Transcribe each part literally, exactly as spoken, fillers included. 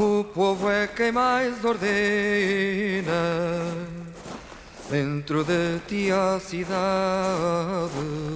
o povo é quem mais ordena dentro de ti a cidade.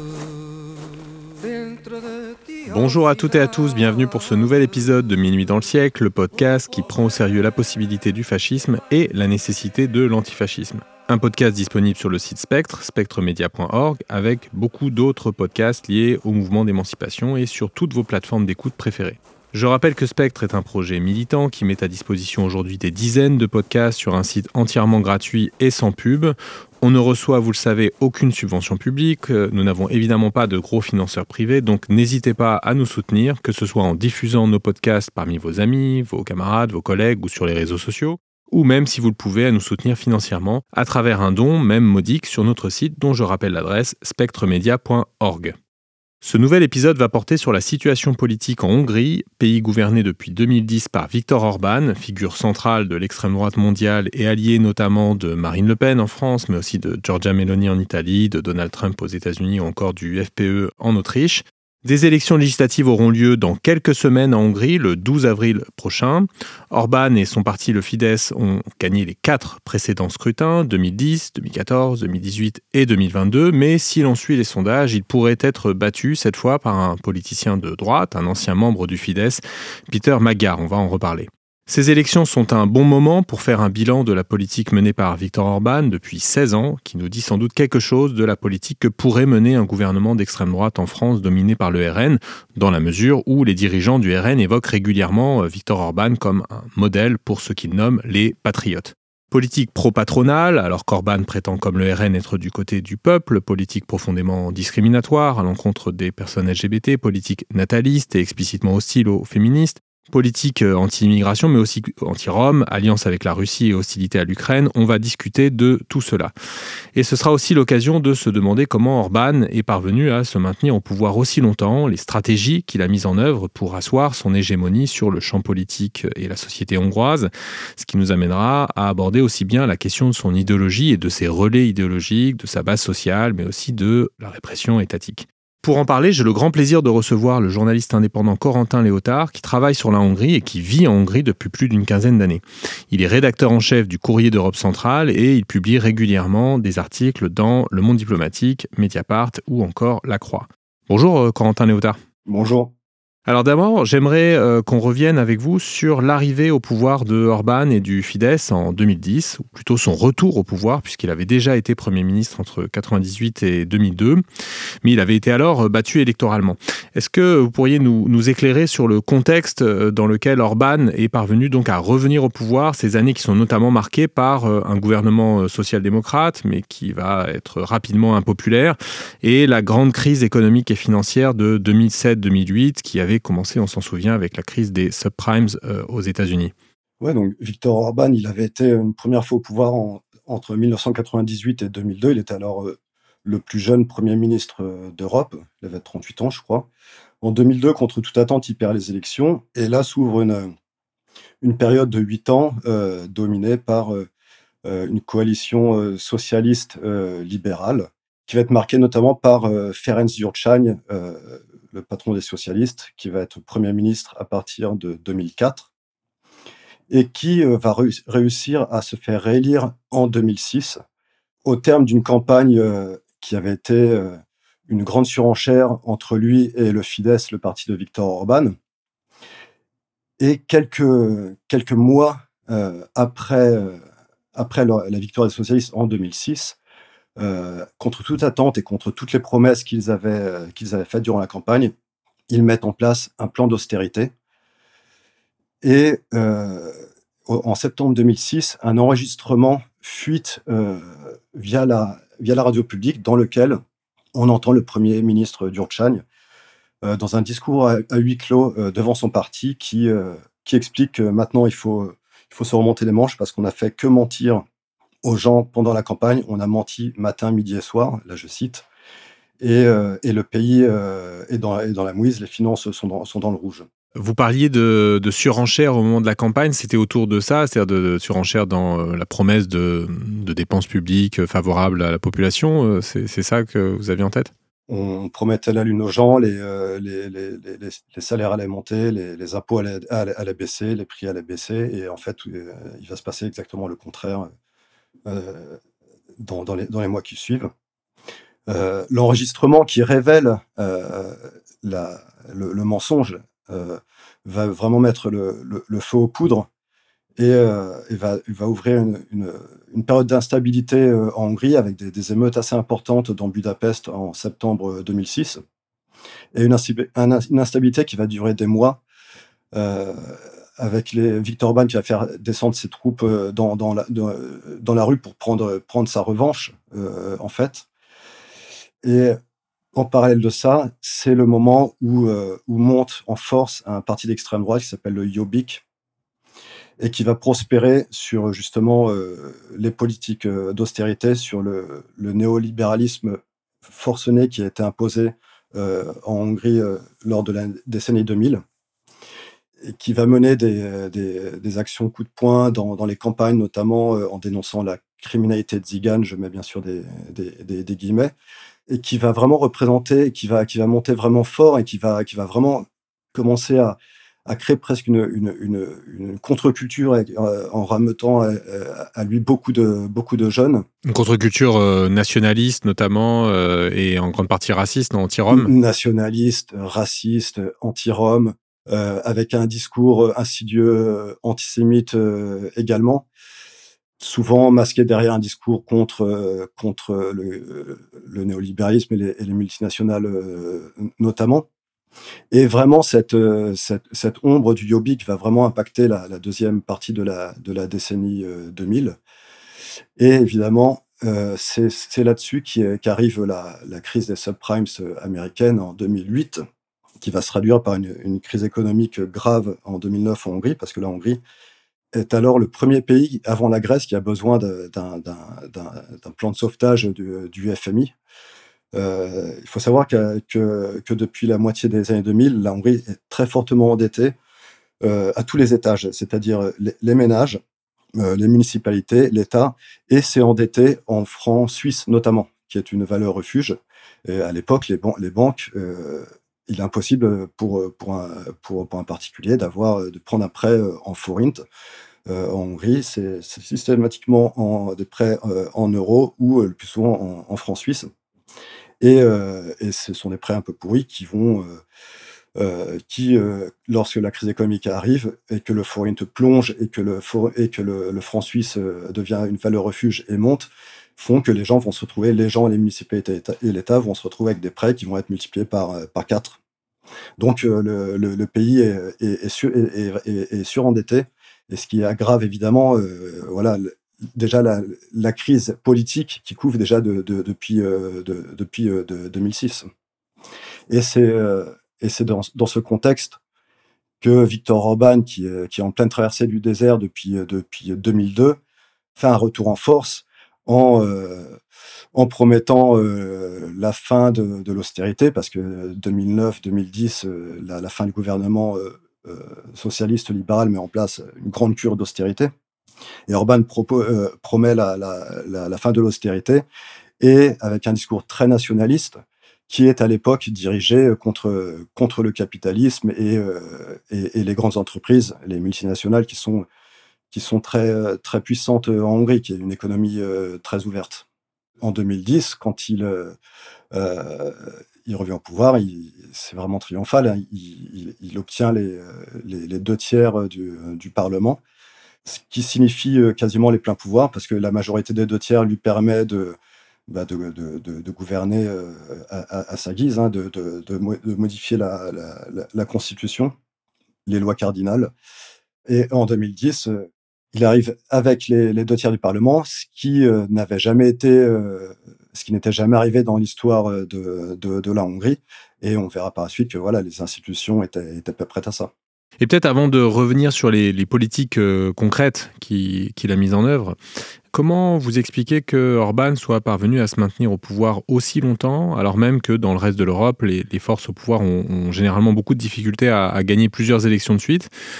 Dentro de ti a Bonjour à toutes et à tous, bienvenue pour ce nouvel épisode de Minuit dans le siècle, le podcast qui prend au sérieux la possibilité du fascisme et la nécessité de l'antifascisme. Un podcast disponible sur le site Spectre, spectre media point org, avec beaucoup d'autres podcasts liés au mouvement d'émancipation et sur toutes vos plateformes d'écoute préférées. Je rappelle que Spectre est un projet militant qui met à disposition aujourd'hui des dizaines de podcasts sur un site entièrement gratuit et sans pub. On ne reçoit, vous le savez, aucune subvention publique. Nous n'avons évidemment pas de gros financeurs privés, donc n'hésitez pas à nous soutenir, que ce soit en diffusant nos podcasts parmi vos amis, vos camarades, vos collègues ou sur les réseaux sociaux, ou même, si vous le pouvez, à nous soutenir financièrement à travers un don, même modique, sur notre site dont je rappelle l'adresse spectre media point org. Ce nouvel épisode va porter sur la situation politique en Hongrie, pays gouverné depuis deux mille dix par Viktor Orban, figure centrale de l'extrême droite mondiale et allié notamment de Marine Le Pen en France, mais aussi de Giorgia Meloni en Italie, de Donald Trump aux États-Unis ou encore du F P E en Autriche. Des élections législatives auront lieu dans quelques semaines en Hongrie, le douze avril prochain. Orban et son parti, le Fidesz, ont gagné les quatre précédents scrutins, deux mille dix, deux mille quatorze, deux mille dix-huit et deux mille vingt-deux. Mais si l'on suit les sondages, il pourrait être battu cette fois par un politicien de droite, un ancien membre du Fidesz, Peter Magyar. On va en reparler. Ces élections sont un bon moment pour faire un bilan de la politique menée par Viktor Orban depuis seize ans, qui nous dit sans doute quelque chose de la politique que pourrait mener un gouvernement d'extrême droite en France dominé par le R N, dans la mesure où les dirigeants du R N évoquent régulièrement Viktor Orban comme un modèle pour ce qu'ils nomment les patriotes. Politique pro-patronale, alors qu'Orban prétend comme le R N être du côté du peuple, politique profondément discriminatoire à l'encontre des personnes L G B T, politique nataliste et explicitement hostile aux féministes, politique anti-immigration, mais aussi anti-Rome, alliance avec la Russie et hostilité à l'Ukraine. On va discuter de tout cela. Et ce sera aussi l'occasion de se demander comment Orban est parvenu à se maintenir au pouvoir aussi longtemps, les stratégies qu'il a mises en œuvre pour asseoir son hégémonie sur le champ politique et la société hongroise, ce qui nous amènera à aborder aussi bien la question de son idéologie et de ses relais idéologiques, de sa base sociale, mais aussi de la répression étatique. Pour en parler, j'ai le grand plaisir de recevoir le journaliste indépendant Corentin Léotard, qui travaille sur la Hongrie et qui vit en Hongrie depuis plus d'une quinzaine d'années. Il est rédacteur en chef du Courrier d'Europe centrale et il publie régulièrement des articles dans Le Monde diplomatique, Mediapart ou encore La Croix. Bonjour Corentin Léotard. Bonjour. Alors d'abord, j'aimerais euh, qu'on revienne avec vous sur l'arrivée au pouvoir de Orban et du Fidesz en deux mille dix, ou plutôt son retour au pouvoir, puisqu'il avait déjà été Premier ministre entre mille neuf cent quatre-vingt-dix-huit et deux mille deux, mais il avait été alors battu électoralement. Est-ce que vous pourriez nous, nous éclairer sur le contexte dans lequel Orban est parvenu donc à revenir au pouvoir, ces années qui sont notamment marquées par un gouvernement social-démocrate, mais qui va être rapidement impopulaire, et la grande crise économique et financière de deux mille sept deux mille huit, qui avait commencé, on s'en souvient, avec la crise des subprimes euh, aux États-Unis. Ouais, donc Viktor Orban, il avait été une première fois au pouvoir en, entre mille neuf cent quatre-vingt-dix-huit et deux mille deux. Il était alors euh, le plus jeune Premier ministre euh, d'Europe. Il avait trente-huit ans, je crois. En deux mille deux, contre toute attente, il perd les élections. Et là s'ouvre une, une période de huit ans euh, dominée par euh, une coalition euh, socialiste euh, libérale qui va être marquée notamment par euh, Ferenc Gyurcsány, euh, le patron des socialistes, qui va être Premier ministre à partir de deux mille quatre, et qui euh, va re- réussir à se faire réélire en deux mille six, au terme d'une campagne euh, qui avait été euh, une grande surenchère entre lui et le Fidesz, le parti de Viktor Orban. Et quelques, quelques mois euh, après, euh, après la, la victoire des socialistes en deux mille six, Euh, contre toute attente et contre toutes les promesses qu'ils avaient, euh, qu'ils avaient faites durant la campagne, ils mettent en place un plan d'austérité. Et euh, en septembre deux mille six, un enregistrement fuite euh, via, la, via la radio publique dans lequel on entend le Premier ministre Gyurcsány euh, dans un discours à, à huis clos euh, devant son parti qui, euh, qui explique que maintenant il faut, il faut se remonter les manches parce qu'on n'a fait que mentir aux gens pendant la campagne. On a menti matin, midi et soir, là je cite, et, euh, et le pays euh, est, dans, est dans la mouise, les finances sont dans, sont dans le rouge. Vous parliez de, de surenchère au moment de la campagne, c'était autour de ça, c'est-à-dire de, de surenchère dans euh, la promesse de, de dépenses publiques favorables à la population, c'est, c'est ça que vous aviez en tête ? on promettait la lune aux gens, les, euh, les, les, les, les- les salaires allaient monter, les, les impôts allaient, allaient, allaient baisser, les prix allaient baisser, et en fait, euh, il va se passer exactement le contraire euh, dans, dans, les, dans les mois qui suivent. Euh, l'enregistrement qui révèle euh, la, le, le mensonge euh, va vraiment mettre le, le, le feu aux poudres et, euh, et va, va ouvrir une, une, une période d'instabilité euh, en Hongrie avec des, des émeutes assez importantes dans Budapest en septembre deux mille six et une, insti- un- une instabilité qui va durer des mois euh, avec les, Viktor Orban qui va faire descendre ses troupes euh, dans, dans, la, dans, dans la rue pour prendre, prendre sa revanche euh, en fait. Et en parallèle de ça, c'est le moment où, euh, où monte en force un parti d'extrême droite qui s'appelle le Jobbik et qui va prospérer sur justement euh, les politiques euh, d'austérité, sur le, le néolibéralisme forcené qui a été imposé euh, en Hongrie euh, lors de la décennie deux mille et qui va mener des, des, des actions coup de poing dans, dans les campagnes, notamment euh, en dénonçant la criminalité tzigane, je mets bien sûr des, des, des, des guillemets, et qui va vraiment représenter, qui va, qui va monter vraiment fort et qui va, qui va vraiment commencer à, à créer presque une, une, une, une contre-culture euh, en rameutant à, à lui beaucoup de, beaucoup de jeunes. Une contre-culture euh, nationaliste notamment euh, et en grande partie raciste, non, anti-Rome. Nationaliste, raciste, anti-Rome, euh, avec un discours insidieux, antisémite euh, également. Souvent masqué derrière un discours contre, euh, contre le, le néolibéralisme et les, et les multinationales euh, notamment. Et vraiment, cette, euh, cette, cette ombre du Jobbik va vraiment impacter la, la deuxième partie de la, de la décennie euh, deux mille. Et évidemment, euh, c'est, c'est là-dessus qu'arrive la, la crise des subprimes américaines en deux mille huit, qui va se traduire par une, une crise économique grave en deux mille neuf en Hongrie, parce que la Hongrie est alors le premier pays, avant la Grèce, qui a besoin de, d'un, d'un, d'un, d'un plan de sauvetage du, du F M I. Euh, il faut savoir que, que, que depuis la moitié des années deux mille, la Hongrie est très fortement endettée euh, à tous les étages, c'est-à-dire les, les ménages, euh, les municipalités, l'État, et s'est endetté en francs suisses notamment, qui est une valeur refuge. Et à l'époque, les, ban- les banques, euh, il est impossible pour, pour, un, pour, pour un particulier d'avoir, de prendre un prêt en forint. Euh, en Hongrie, c'est, c'est systématiquement en, des prêts euh, en euros ou euh, le plus souvent en, en francs suisses. Et, euh, et ce sont des prêts un peu pourris qui vont, euh, euh, qui, euh, lorsque la crise économique arrive et que le forint plonge et que le, for- et que le, le franc suisse euh, devient une valeur refuge et monte, font que les gens vont se retrouver, les gens, les municipalités et l'État vont se retrouver avec des prêts qui vont être multipliés par, euh, par quatre. Donc euh, le, le, le pays est, est, est, sur, est, est, est surendetté, et ce qui aggrave évidemment, euh, voilà, le, déjà la, la crise politique qui couvre déjà de, de, depuis, euh, de, depuis euh, de, deux mille six. Et c'est, euh, et c'est dans, dans ce contexte que Viktor Orban, qui, euh, qui est en pleine traversée du désert depuis, depuis deux mille deux, fait un retour en force en, euh, en promettant euh, la fin de, de l'austérité, parce que deux mille neuf deux mille dix, euh, la, la fin du gouvernement euh, euh, socialiste libéral met en place une grande cure d'austérité. Et Orban propo, euh, promet la, la, la, la fin de l'austérité, et avec un discours très nationaliste, qui est à l'époque dirigé contre, contre le capitalisme et, euh, et, et les grandes entreprises, les multinationales qui sont, qui sont très, très puissantes en Hongrie, qui est une économie euh, très ouverte. En deux mille dix, quand il, euh, euh, il revient au pouvoir, il, c'est vraiment triomphal, hein. il, il, il obtient les, les, les deux tiers du, du Parlement, ce qui signifie quasiment les pleins pouvoirs, parce que la majorité des deux tiers lui permet de, bah de, de, de, de gouverner euh, à, à, à sa guise, hein, de, de, de, de modifier la, la, la, la Constitution, les lois cardinales. Et en deux mille dix, euh, il arrive avec les, les deux tiers du Parlement, ce qui euh, n'avait jamais été, euh, ce qui n'était jamais arrivé dans l'histoire de, de, de la Hongrie. Et on verra par la suite que voilà, les institutions étaient, étaient pas prêtes à ça. Et peut-être avant de revenir sur les, les politiques euh, concrètes qu'il, qu'il a mises en œuvre, comment vous expliquez que Orban soit parvenu à se maintenir au pouvoir aussi longtemps, alors même que dans le reste de l'Europe, les, les forces au pouvoir ont, ont généralement beaucoup de difficultés à, à gagner plusieurs élections de suite?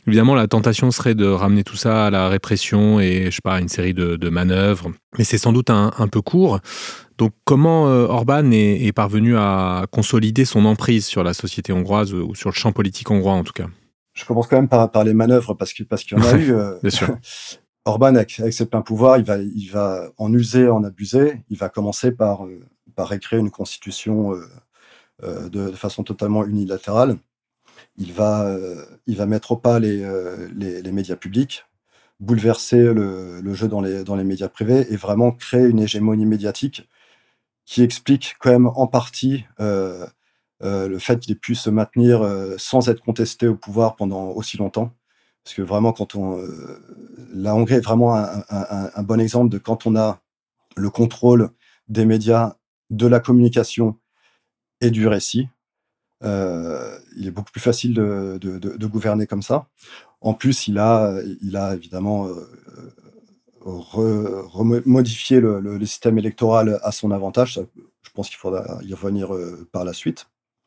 Évidemment, la tentation serait de ramener tout ça à la répression et, je sais pas, une série de, de manœuvres. Mais c'est sans doute un, un peu court. Donc, comment euh, Orban est, est parvenu à consolider son emprise sur la société hongroise, ou sur le champ politique hongrois en tout cas? Je commence quand même par, par les manœuvres parce qu'il parce qu'il y en a Ouais, eu. euh, bien sûr. Orban, avec, avec ses pleins pouvoirs, il va, il va en user, en abuser. Il va commencer par, euh, par écrire une constitution euh, euh, de, de façon totalement unilatérale. Il va, euh, il va mettre au pas les, euh, les, les médias publics, bouleverser le, le jeu dans les, dans les médias privés et vraiment créer une hégémonie médiatique qui explique quand même en partie euh, euh, le fait qu'il ait pu se maintenir euh, sans être contesté au pouvoir pendant aussi longtemps. Parce que vraiment, quand on, euh, la Hongrie est vraiment un, un, un bon exemple de quand on a le contrôle des médias, de la communication et du récit. Euh, il est beaucoup plus facile de, de, de, de gouverner comme ça. En plus, il a, il a évidemment euh, re, remodifié le, le, le système électoral à son avantage. Ça, je pense qu'il faudra y revenir euh, par la suite.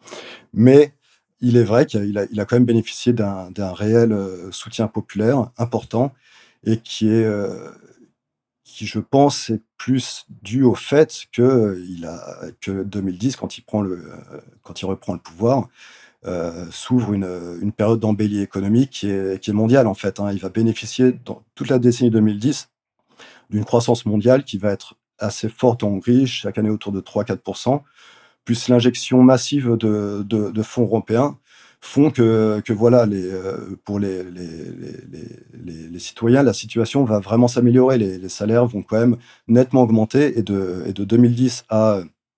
Mais il est vrai qu'il a, il a quand même bénéficié d'un, d'un réel euh, soutien populaire important et qui est, euh, qui je pense est plus dû au fait que euh, il a que deux mille dix, quand il prend le, euh, quand il reprend le pouvoir, euh, s'ouvre une, une période d'embellie économique qui est, qui est mondiale en fait. Hein. Il va bénéficier dans toute la décennie deux mille dix d'une croissance mondiale qui va être assez forte en Hongrie, chaque année autour de trois à quatre pour cent, plus l'injection massive de, de, de fonds européens font que, que voilà, les, euh, pour les, les, les, les, les citoyens, la situation va vraiment s'améliorer. Les, les salaires vont quand même nettement augmenter et de, et de deux mille dix à,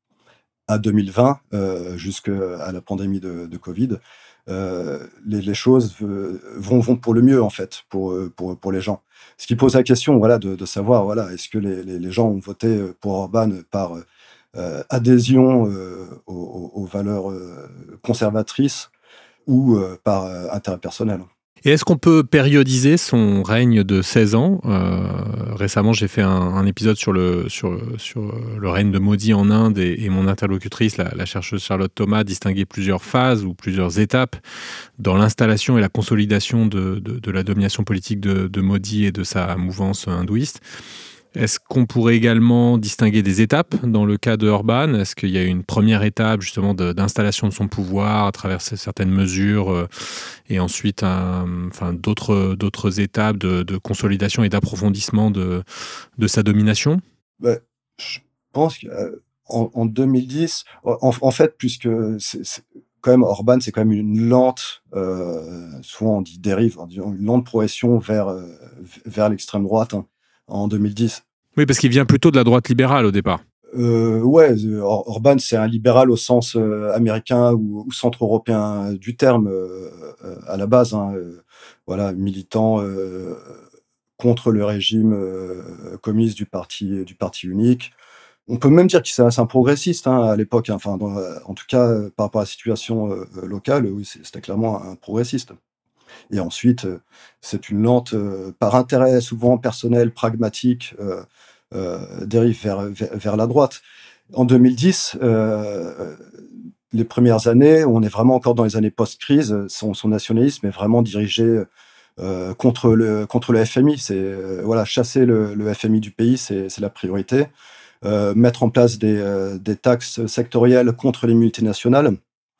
à deux mille vingt, euh, jusqu'à la pandémie de, de Covid, euh, les, les choses vont, vont pour le mieux en fait, pour, pour, pour les gens. Ce qui pose la question, voilà, de, de savoir, voilà, est-ce que les, les, les gens ont voté pour Orban par euh, adhésion euh, aux, aux valeurs euh, conservatrices ou euh, par euh, intérêt personnel. Et est-ce qu'on peut périodiser son règne de seize ans? euh, Récemment, j'ai fait un, un épisode sur le, sur, sur le règne de Modi en Inde et, et mon interlocutrice, la, la chercheuse Charlotte Thomas, distinguait plusieurs phases ou plusieurs étapes dans l'installation et la consolidation de, de, de la domination politique de, de Modi et de sa mouvance hindouiste. Est-ce qu'on pourrait également distinguer des étapes dans le cas de Orban? Est-ce qu'il y a une première étape justement de, d'installation de son pouvoir à travers certaines mesures euh, et ensuite un, enfin, d'autres, d'autres étapes de, de consolidation et d'approfondissement de, de sa domination? Ben, je pense qu'en euh, en deux mille dix, en, en fait, puisque c'est, c'est, quand même Orban, c'est quand même une lente, euh, souvent on dit dérive, on dit une lente progression vers, euh, vers l'extrême droite, hein, en deux mille dix. Oui, parce qu'il vient plutôt de la droite libérale au départ. Euh, ouais, Or- Orban, c'est un libéral au sens euh, américain ou, ou centre-européen du terme euh, euh, à la base. Hein, euh, voilà, militant euh, contre le régime euh, communiste du parti du parti unique. On peut même dire que c'est un, c'est un progressiste hein, à l'époque. Hein, enfin, dans, en tout cas, euh, par rapport à la situation euh, locale, oui, c'est- c'était clairement un progressiste. Et ensuite, euh, c'est une lente, euh, par intérêt souvent personnel, pragmatique, euh, euh, dérive vers, vers, vers la droite. En deux mille dix, euh, les premières années, on est vraiment encore dans les années post-crise, son, son nationalisme est vraiment dirigé euh, contre, le, contre le F M I. C'est, euh, voilà, chasser le, le F M I du pays, c'est, c'est la priorité. Euh, mettre en place des, euh, des taxes sectorielles contre les multinationales,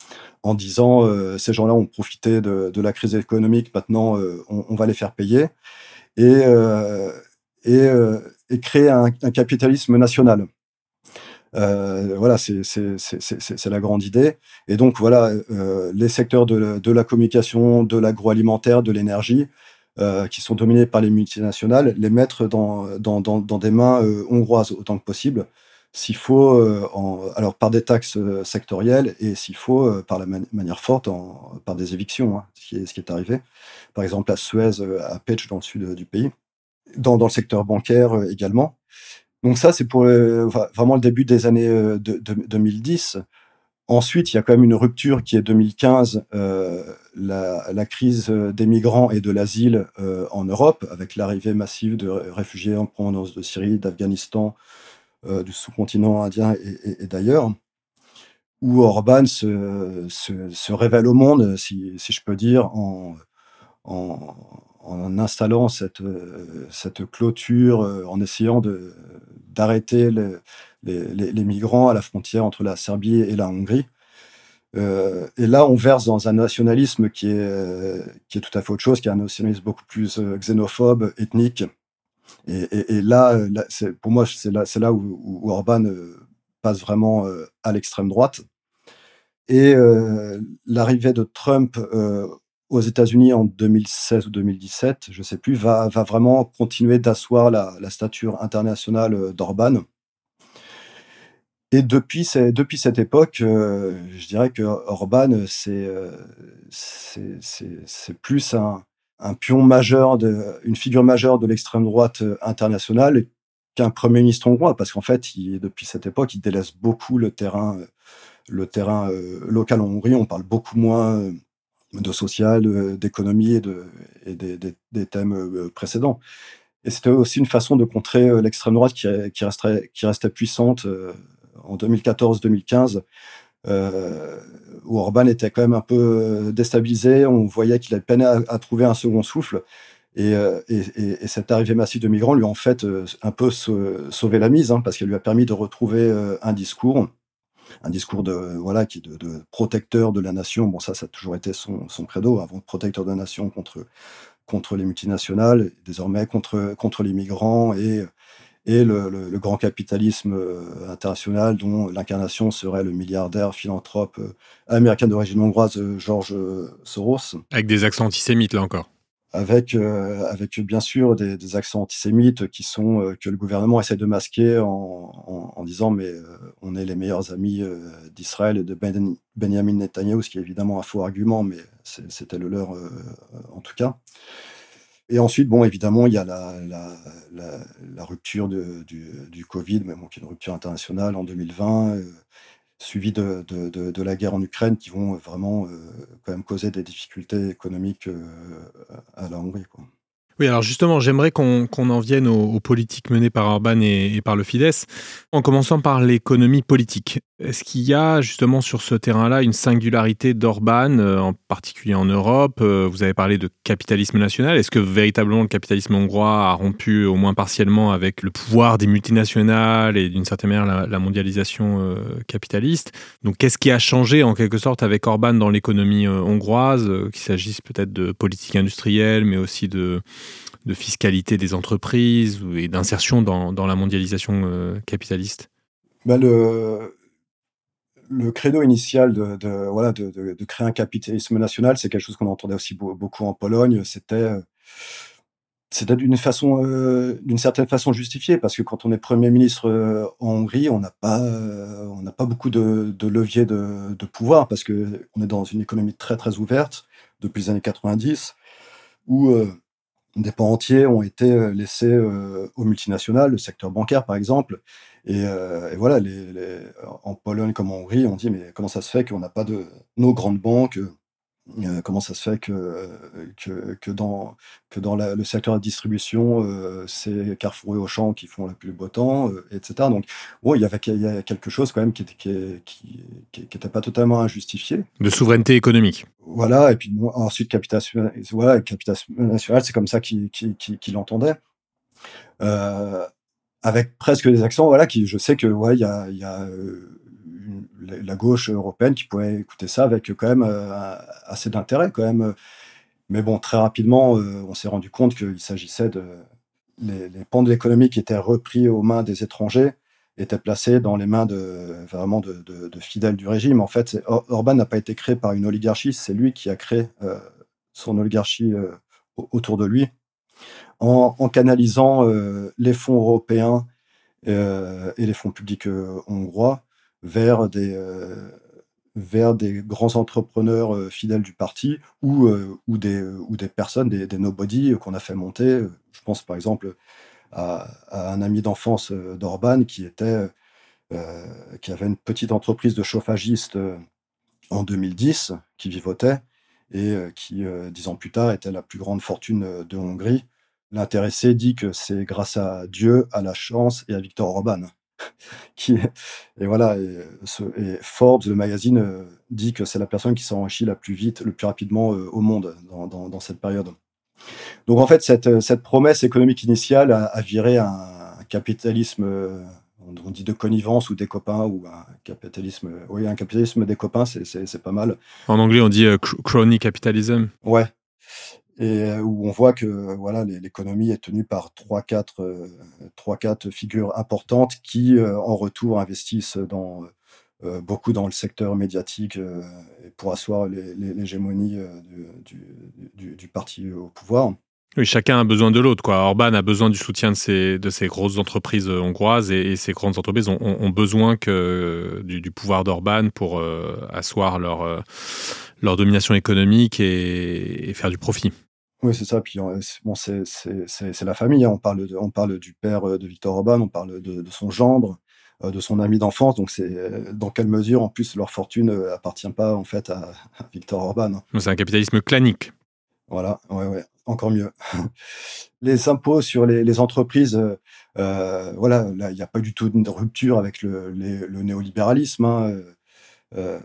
en disant euh, ces gens-là ont profité de, de la crise économique, maintenant euh, on, on va les faire payer, et, euh, et, euh, et créer un, un capitalisme national. Euh, voilà, c'est, c'est, c'est, c'est, c'est la grande idée. Et donc voilà, euh, les secteurs de, la- de la communication, de l'agroalimentaire, de l'énergie, euh, qui sont dominés par les multinationales, les mettre dans, dans, dans, dans des mains euh, hongroises autant que possible. S'il faut, euh, en, alors par des taxes euh, sectorielles et s'il faut, euh, par la man- manière forte, en, par des évictions, hein, ce qui est, ce qui est arrivé. Par exemple, à Suez, euh, à Peć, dans le sud euh, du pays. Dans, dans le secteur bancaire euh, également. Donc ça, c'est pour euh, enfin, vraiment le début des années euh, de, de, deux mille dix. Ensuite, il y a quand même une rupture qui est deux mille quinze, euh, la, la crise des migrants et de l'asile euh, en Europe, avec l'arrivée massive de réfugiés en provenance de Syrie, d'Afghanistan, euh, du sous-continent indien et, et, et d'ailleurs, où Orban se, se, se révèle au monde, si, si je peux dire, en, en, en installant cette, euh, cette clôture, euh, en essayant de, d'arrêter le- les, les- les migrants à la frontière entre la Serbie et la Hongrie. Euh, et là, on verse dans un nationalisme qui est, euh, qui est tout à fait autre chose, qui est un nationalisme beaucoup plus euh, xénophobe, ethnique. Et, et- et là, euh, là, c'est, pour moi, c'est là, c'est là où, où Orban euh, passe vraiment euh, à l'extrême droite. Et euh, l'arrivée de Trump euh, aux États-Unis en deux mille seize ou deux mille dix-sept, je ne sais plus, va, va vraiment continuer d'asseoir la, la stature internationale euh, d'Orban. Et depuis, c'est- depuis cette époque, euh, je dirais que Orban, euh, c'est euh, c'est c'est- c'est plus un, un pion majeur, de, une figure majeure de l'extrême droite euh, internationale qu'un Premier ministre hongrois, parce qu'en fait, il- depuis cette époque, il délaisse beaucoup le terrain, euh, le terrain euh, local en Hongrie. On parle beaucoup moins euh, de social, euh, d'économie et, de, et des, des- des thèmes euh, précédents. Et c'était aussi une façon de contrer euh, l'extrême droite qui, qui, resterait, qui restait puissante euh, en deux mille quatorze deux mille quinze, euh, où Orban était quand même un peu euh, déstabilisé. On voyait qu'il avait peiné à, à trouver un second souffle. Et, euh, et, et, et cette arrivée massive de migrants lui a en fait euh, un peu sau- sauvé la mise, hein, parce qu'elle lui a permis de retrouver euh, un discours, un discours de voilà qui de, de protecteur de la nation. Bon, ça, ça a toujours été son, son credo, avant protecteur de la nation contre contre les multinationales, désormais contre contre les migrants et et le, le, le grand capitalisme euh, international dont l'incarnation serait le milliardaire philanthrope euh, américain d'origine hongroise euh, George euh, Soros, Avec des accents antisémites, là encore. avec, euh, avec bien sûr des, des accents antisémites qui sont, euh, que le gouvernement essaie de masquer en, en, en disant mais euh, on est les meilleurs amis euh, d'Israël et de ben, Benjamin Netanyahu, ce qui est évidemment un faux argument, mais c'est- c'était le leur euh, en tout cas. Et ensuite, bon, évidemment, il y a la, la, la, la rupture de, du, du Covid, mais bon, qui est une rupture internationale en deux mille vingt, euh, suivie de, de, de, de la guerre en Ukraine, qui vont vraiment euh, quand même causer des difficultés économiques euh, à la Hongrie, quoi. Oui, alors justement, j'aimerais qu'on qu'on en vienne aux, aux politiques menées par Orban et, et par le Fidesz, en commençant par l'économie politique. Est-ce qu'il y a justement sur ce terrain-là une singularité d'Orban, euh, en particulier en Europe? Euh, Vous avez parlé de capitalisme national. Est-ce que véritablement le capitalisme hongrois a rompu au moins partiellement avec le pouvoir des multinationales et d'une certaine manière la, la mondialisation euh, capitaliste? Donc qu'est-ce qui a changé en quelque sorte avec Orban dans l'économie euh, hongroise, euh, qu'il s'agisse peut-être de politique industrielle, mais aussi de de fiscalité des entreprises ou- et d'insertion dans, dans la mondialisation euh, capitaliste? Bah, le, le credo initial de, de, voilà, de, de, de créer un capitalisme national, c'est quelque chose qu'on entendait aussi beau- beaucoup en Pologne. C'était euh, C'était d'une façon, heu, d'une certaine façon justifié, parce que quand on est Premier ministre, heu, en Hongrie, on n'a pas, heu, on n'a pas beaucoup de de leviers de de pouvoir, parce qu'on est dans une économie très, très ouverte depuis les années quatre-vingt-dix, où, heu, des pans entiers ont été, heu, laissés, heu, aux multinationales, le secteur bancaire par exemple. Et heu et voilà, les les en Pologne comme en Hongrie, on dit: «Mais comment ça se fait qu'on n'a pas de nos grandes banques, Heu, comment ça se fait que, heu, que que dans que dans la le secteur de la distribution, heu, c'est Carrefour et Auchan qui font le plus beau temps, heu, et cetera. Donc bon, il y avait il y a quelque chose quand même qui était qui est qui qui qui était pas totalement injustifié. De souveraineté économique. Voilà. Et puis bon, ensuite capitation voilà, capitation nationale, c'est comme ça qu'il qu'il qu'il qu'il l'entendait. Heu, Avec presque des accents, voilà, qui je sais que, ouais, il y a il y a, heu, une la la gauche européenne qui pourrait écouter ça avec quand même, heu, un assez d'intérêt quand même. Mais bon, très rapidement, heu, on s'est rendu compte qu'il s'agissait de les les pans de l'économie qui étaient repris aux mains des étrangers étaient placés dans les mains de vraiment de de de fidèles du régime. En fait, c'est Or Orban n'a pas été créé par une oligarchie, c'est lui qui a créé, heu, son oligarchie, heu, au autour de lui, en en canalisant, heu, les fonds européens, heu, et les fonds publics, heu, hongrois vers des, heu, vers des grands entrepreneurs, heu, fidèles du parti, ou, heu, ou des, heu, ou des personnes, des des nobody, heu, qu'on a fait monter. Heu, je pense par exemple à à un ami d'enfance, heu, d'Orban qui était, heu qui avait une petite entreprise de chauffagiste, heu, en deux mille dix, qui vivotait, et heu, qui, heu, dix ans plus tard, était la plus grande fortune, heu, de Hongrie. L'intéressé dit que c'est grâce à Dieu, à la chance et à Viktor Orban. qui et voilà et ce et Forbes, le magazine, heu, dit que c'est la personne qui s'est enrichie la plus vite, le plus rapidement, heu, au monde dans dans dans cette période. Donc en fait, cette, heu, cette promesse économique initiale a a viré à un capitalisme, heu, on on dit de connivence ou des copains ou un capitalisme, heu, oui, un capitalisme des copains, c'est c'est c'est pas mal. En anglais, on dit euh, cr- crony capitalism. Ouais. Et heu, où on voit que, euh, voilà, l'é l'économie est tenue par trois quatre, heu, trois quatre figures importantes qui, heu, en retour investissent dans, heu beaucoup dans le secteur médiatique, heu et pour asseoir l'hé l'hé l'hégémonie, heu, du du du du parti au pouvoir. Oui, chacun a besoin de l'autre, quoi. Orban a besoin du soutien de ces, de ces grosses entreprises euh, hongroises et, et ces grandes entreprises ont, ont- ont besoin que, du, du pouvoir d'Orban pour euh, asseoir leur, euh, leur domination économique et, et faire du profit. Oui, c'est ça, puis, heu, c'est bon, c'est c'est c'est c'est la famille, hein. On parle de on parle du père, heu, de Viktor Orban, on parle de de son gendre, heu, de son ami d'enfance, donc c'est, heu, dans quelle mesure, en plus, leur fortune, heu, appartient pas, en fait, à à Viktor Orban, hein. Donc, c'est un capitalisme clanique. Voilà, ouais, ouais, encore mieux. Les impôts sur les les entreprises, heu heu, voilà, là, il y a pas du tout de rupture avec le les le néolibéralisme, hein, heu heu,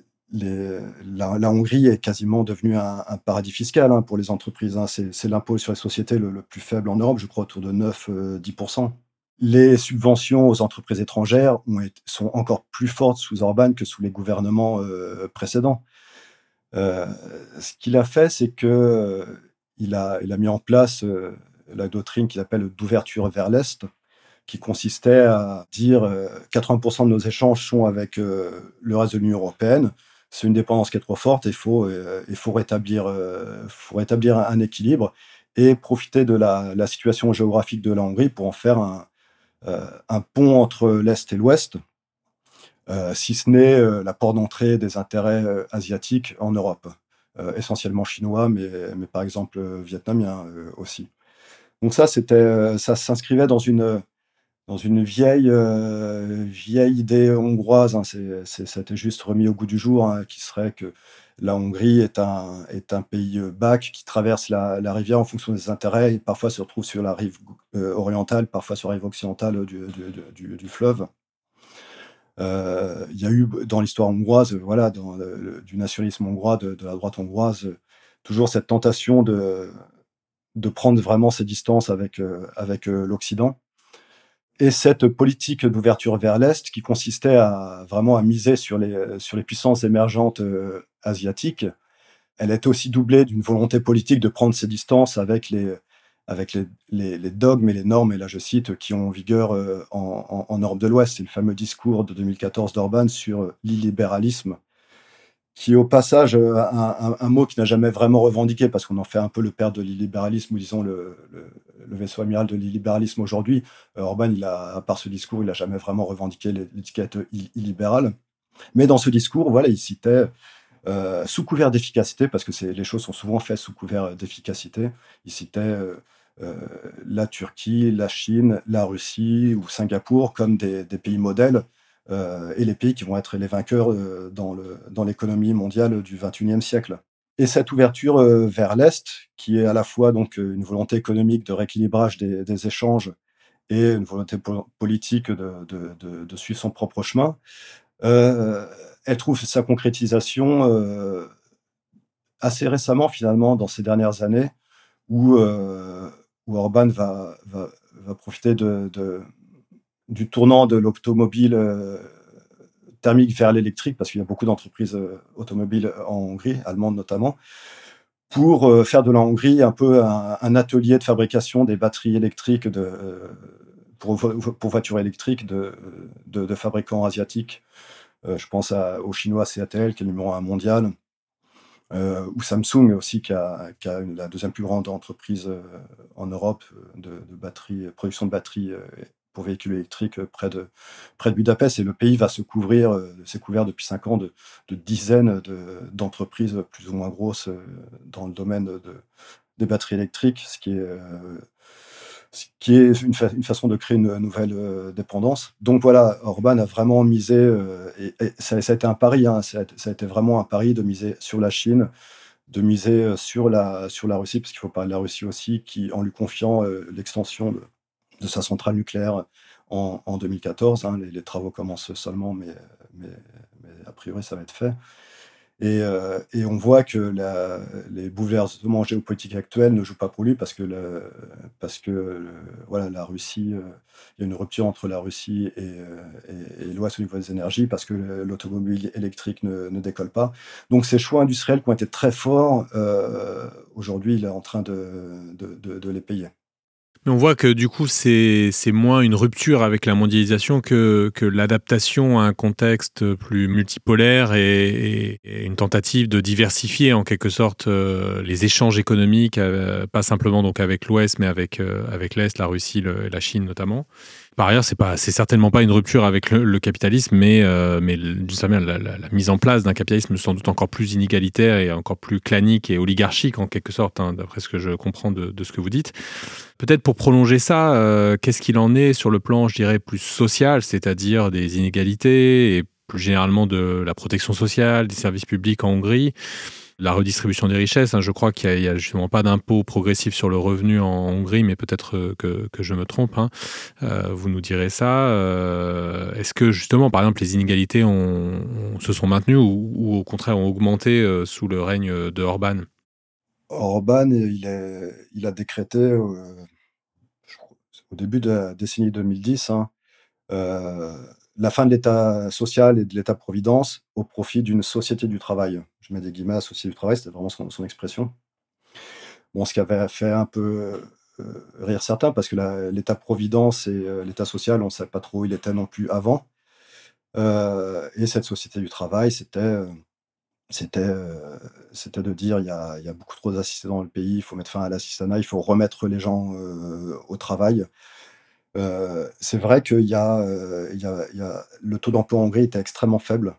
les la la Hongrie est quasiment devenue un un paradis fiscal, hein, pour les entreprises, hein. C'est c'est l'impôt sur les sociétés le le plus faible en Europe, je crois autour de neuf dix. Les subventions aux entreprises étrangères ont été sont encore plus fortes sous Orban que sous les gouvernements, heu, précédents. Heu, Ce qu'il a fait, c'est que, heu, il a il a mis en place, heu, la doctrine qu'il appelle d'ouverture vers l'Est, qui consistait à dire, heu: quatre-vingts de nos échanges sont avec, heu, le reste de l'Union européenne. C'est une dépendance qui est trop forte, il faut, heu, il faut rétablir, heu, faut rétablir un un équilibre et profiter de la la situation géographique de la Hongrie pour en faire un, heu, un pont entre l'Est et l'Ouest, heu, si ce n'est, heu, la porte d'entrée des intérêts, heu, asiatiques en Europe. Heu, essentiellement chinois, mais mais par exemple, heu, vietnamiens, heu, aussi. Donc ça, c'était, heu, ça s'inscrivait dans une, dans une vieille, heu, vieille idée hongroise, hein. C'est c'est ça a été juste remis au goût du jour, hein, qui serait que la Hongrie est un est un pays, heu, bac qui traverse la la rivière en fonction des intérêts et parfois se retrouve sur la rive gau heu, orientale, parfois sur la rive occidentale, du du du du fleuve. Heu, il y a eu dans l'histoire hongroise, heu, voilà, dans le le du nationalisme hongrois, de de la droite hongroise, heu, toujours cette tentation de de prendre vraiment ses distances avec, heu, avec, heu, l'Occident et cette politique d'ouverture vers l'Est qui consistait à vraiment à miser sur les, heu, sur les puissances émergentes, heu, asiatiques. Elle était aussi doublée d'une volonté politique de prendre ses distances avec les, avec les les les dogmes et les normes, et là je cite, qui ont en vigueur, heu, en en en Europe de l'Ouest. C'est le fameux discours de deux mille quatorze d'Orban sur, heu, l'illibéralisme, qui est au passage, heu, un un un mot qui n'a jamais vraiment revendiqué parce qu'on en fait un peu le père de l'illibéralisme ou disons le le le vaisseau amiral de l'illibéralisme aujourd'hui. Heu, Orban, il a à part ce discours, il a jamais vraiment revendiqué l'é l'étiquette ill illibérale. Mais dans ce discours, voilà, il citait, heu, sous couvert d'efficacité, parce que c'est les choses sont souvent faites sous couvert d'efficacité. Il citait, heu heu, la Turquie, la Chine, la Russie ou Singapour comme des des pays modèles, heu et les pays qui vont être les vainqueurs, heu, dans le dans l'économie mondiale du vingt et unième siècle. Et cette ouverture, heu, vers l'Est, qui est à la fois donc, heu, une volonté économique de rééquilibrage des des échanges et une volonté po politique de de de de suivre son propre chemin, heu, elle trouve sa concrétisation, heu assez récemment finalement dans ces dernières années où, heu, où Orban va va va profiter de de du tournant de l'automobile, heu, thermique vers l'électrique, parce qu'il y a beaucoup d'entreprises, heu, automobiles en Hongrie, allemandes notamment, pour, heu, faire de la Hongrie un peu un un atelier de fabrication des batteries électriques de, heu, pour vo pour voitures électriques de, de de fabricants asiatiques. Heu, je pense à au chinois C A T L qui est le numéro un mondial. Heu, ou Samsung aussi qui a qui a une la deuxième plus grande entreprise, heu, en Europe, heu, de de batteries, production de batteries, heu, pour véhicules électriques, heu, près de près de Budapest, et le pays va se couvrir, heu, s'est couvert depuis cinq ans de de dizaines de d'entreprises plus ou moins grosses, heu, dans le domaine de des batteries électriques, ce qui est, heu, ce qui est une fa une façon de créer une nouvelle, heu, dépendance. Donc voilà, Orban a vraiment misé, heu et et ça ça a été un pari, hein, ça a été ça a été vraiment un pari de miser sur la Chine, de miser, heu, sur la sur la Russie, parce qu'il faut parler de la Russie aussi, qui en lui confiant, heu, l'extension de de sa centrale nucléaire en, en deux mille quatorze. Hein, les, les travaux commencent seulement, mais, mais, mais a priori, ça va être fait. Et, euh, et on voit que la, les bouleversements géopolitiques actuels ne jouent pas pour lui parce que, le, parce que le, voilà, la Russie, euh, il y a une rupture entre la Russie et, euh, et, et l'Ouest au niveau des énergies parce que le- l'automobile électrique ne, ne décolle pas. Donc ces choix industriels qui ont été très forts, euh, aujourd'hui, il est en train de, de, de, de les payer. Mais on voit que du coup, c'est c'est moins une rupture avec la mondialisation que, que l'adaptation à un contexte plus multipolaire et, et- et une tentative de diversifier en quelque sorte euh, les échanges économiques, euh, pas simplement donc avec l'Ouest, mais avec, euh, avec l'Est, la Russie le- et la Chine notamment. Par ailleurs, c'est pas, c'est certainement pas une rupture avec le, le capitalisme, mais, euh, mais le- justement, la, la- la mise en place d'un capitalisme sans doute encore plus inégalitaire et encore plus clanique et oligarchique en quelque sorte, hein, d'après ce que je comprends de, de ce que vous dites. Peut-être pour prolonger ça, euh, qu'est-ce qu'il en est sur le plan, je dirais, plus social, c'est-à-dire des inégalités et plus généralement de la protection sociale, des services publics en Hongrie, la redistribution des richesses, hein. Je crois qu'il n'y a, a justement pas d'impôt progressif sur le revenu en Hongrie, mais peut-être euh, que, que je me trompe, hein. Euh, vous nous direz ça. Euh, est-ce que justement, par exemple, les inégalités ont, ont- se sont maintenues ou, ou au contraire ont augmenté euh, sous le règne de Orban? Orban, il, est, il a décrété, euh, je crois, au début de la décennie deux mille dix, hein, euh, la fin de l'État social et de l'État-providence au profit d'une société du travail. Je mets des guillemets à société du travail, c'était vraiment son, son expression. Bon, ce qui avait fait un peu euh, rire certains, parce que la- l'État-providence et euh, l'État social, on ne savait pas trop où il était non plus avant. Euh, et cette société du travail, c'était euh, c'était euh, c'était de dire il y a, il y a beaucoup trop d'assistés dans le pays, il faut mettre fin à l'assistanat, il faut remettre les gens euh, au travail. Euh, c'est vrai qu'il y a, euh, il y a, il y a- le taux d'emploi en Hongrie était extrêmement faible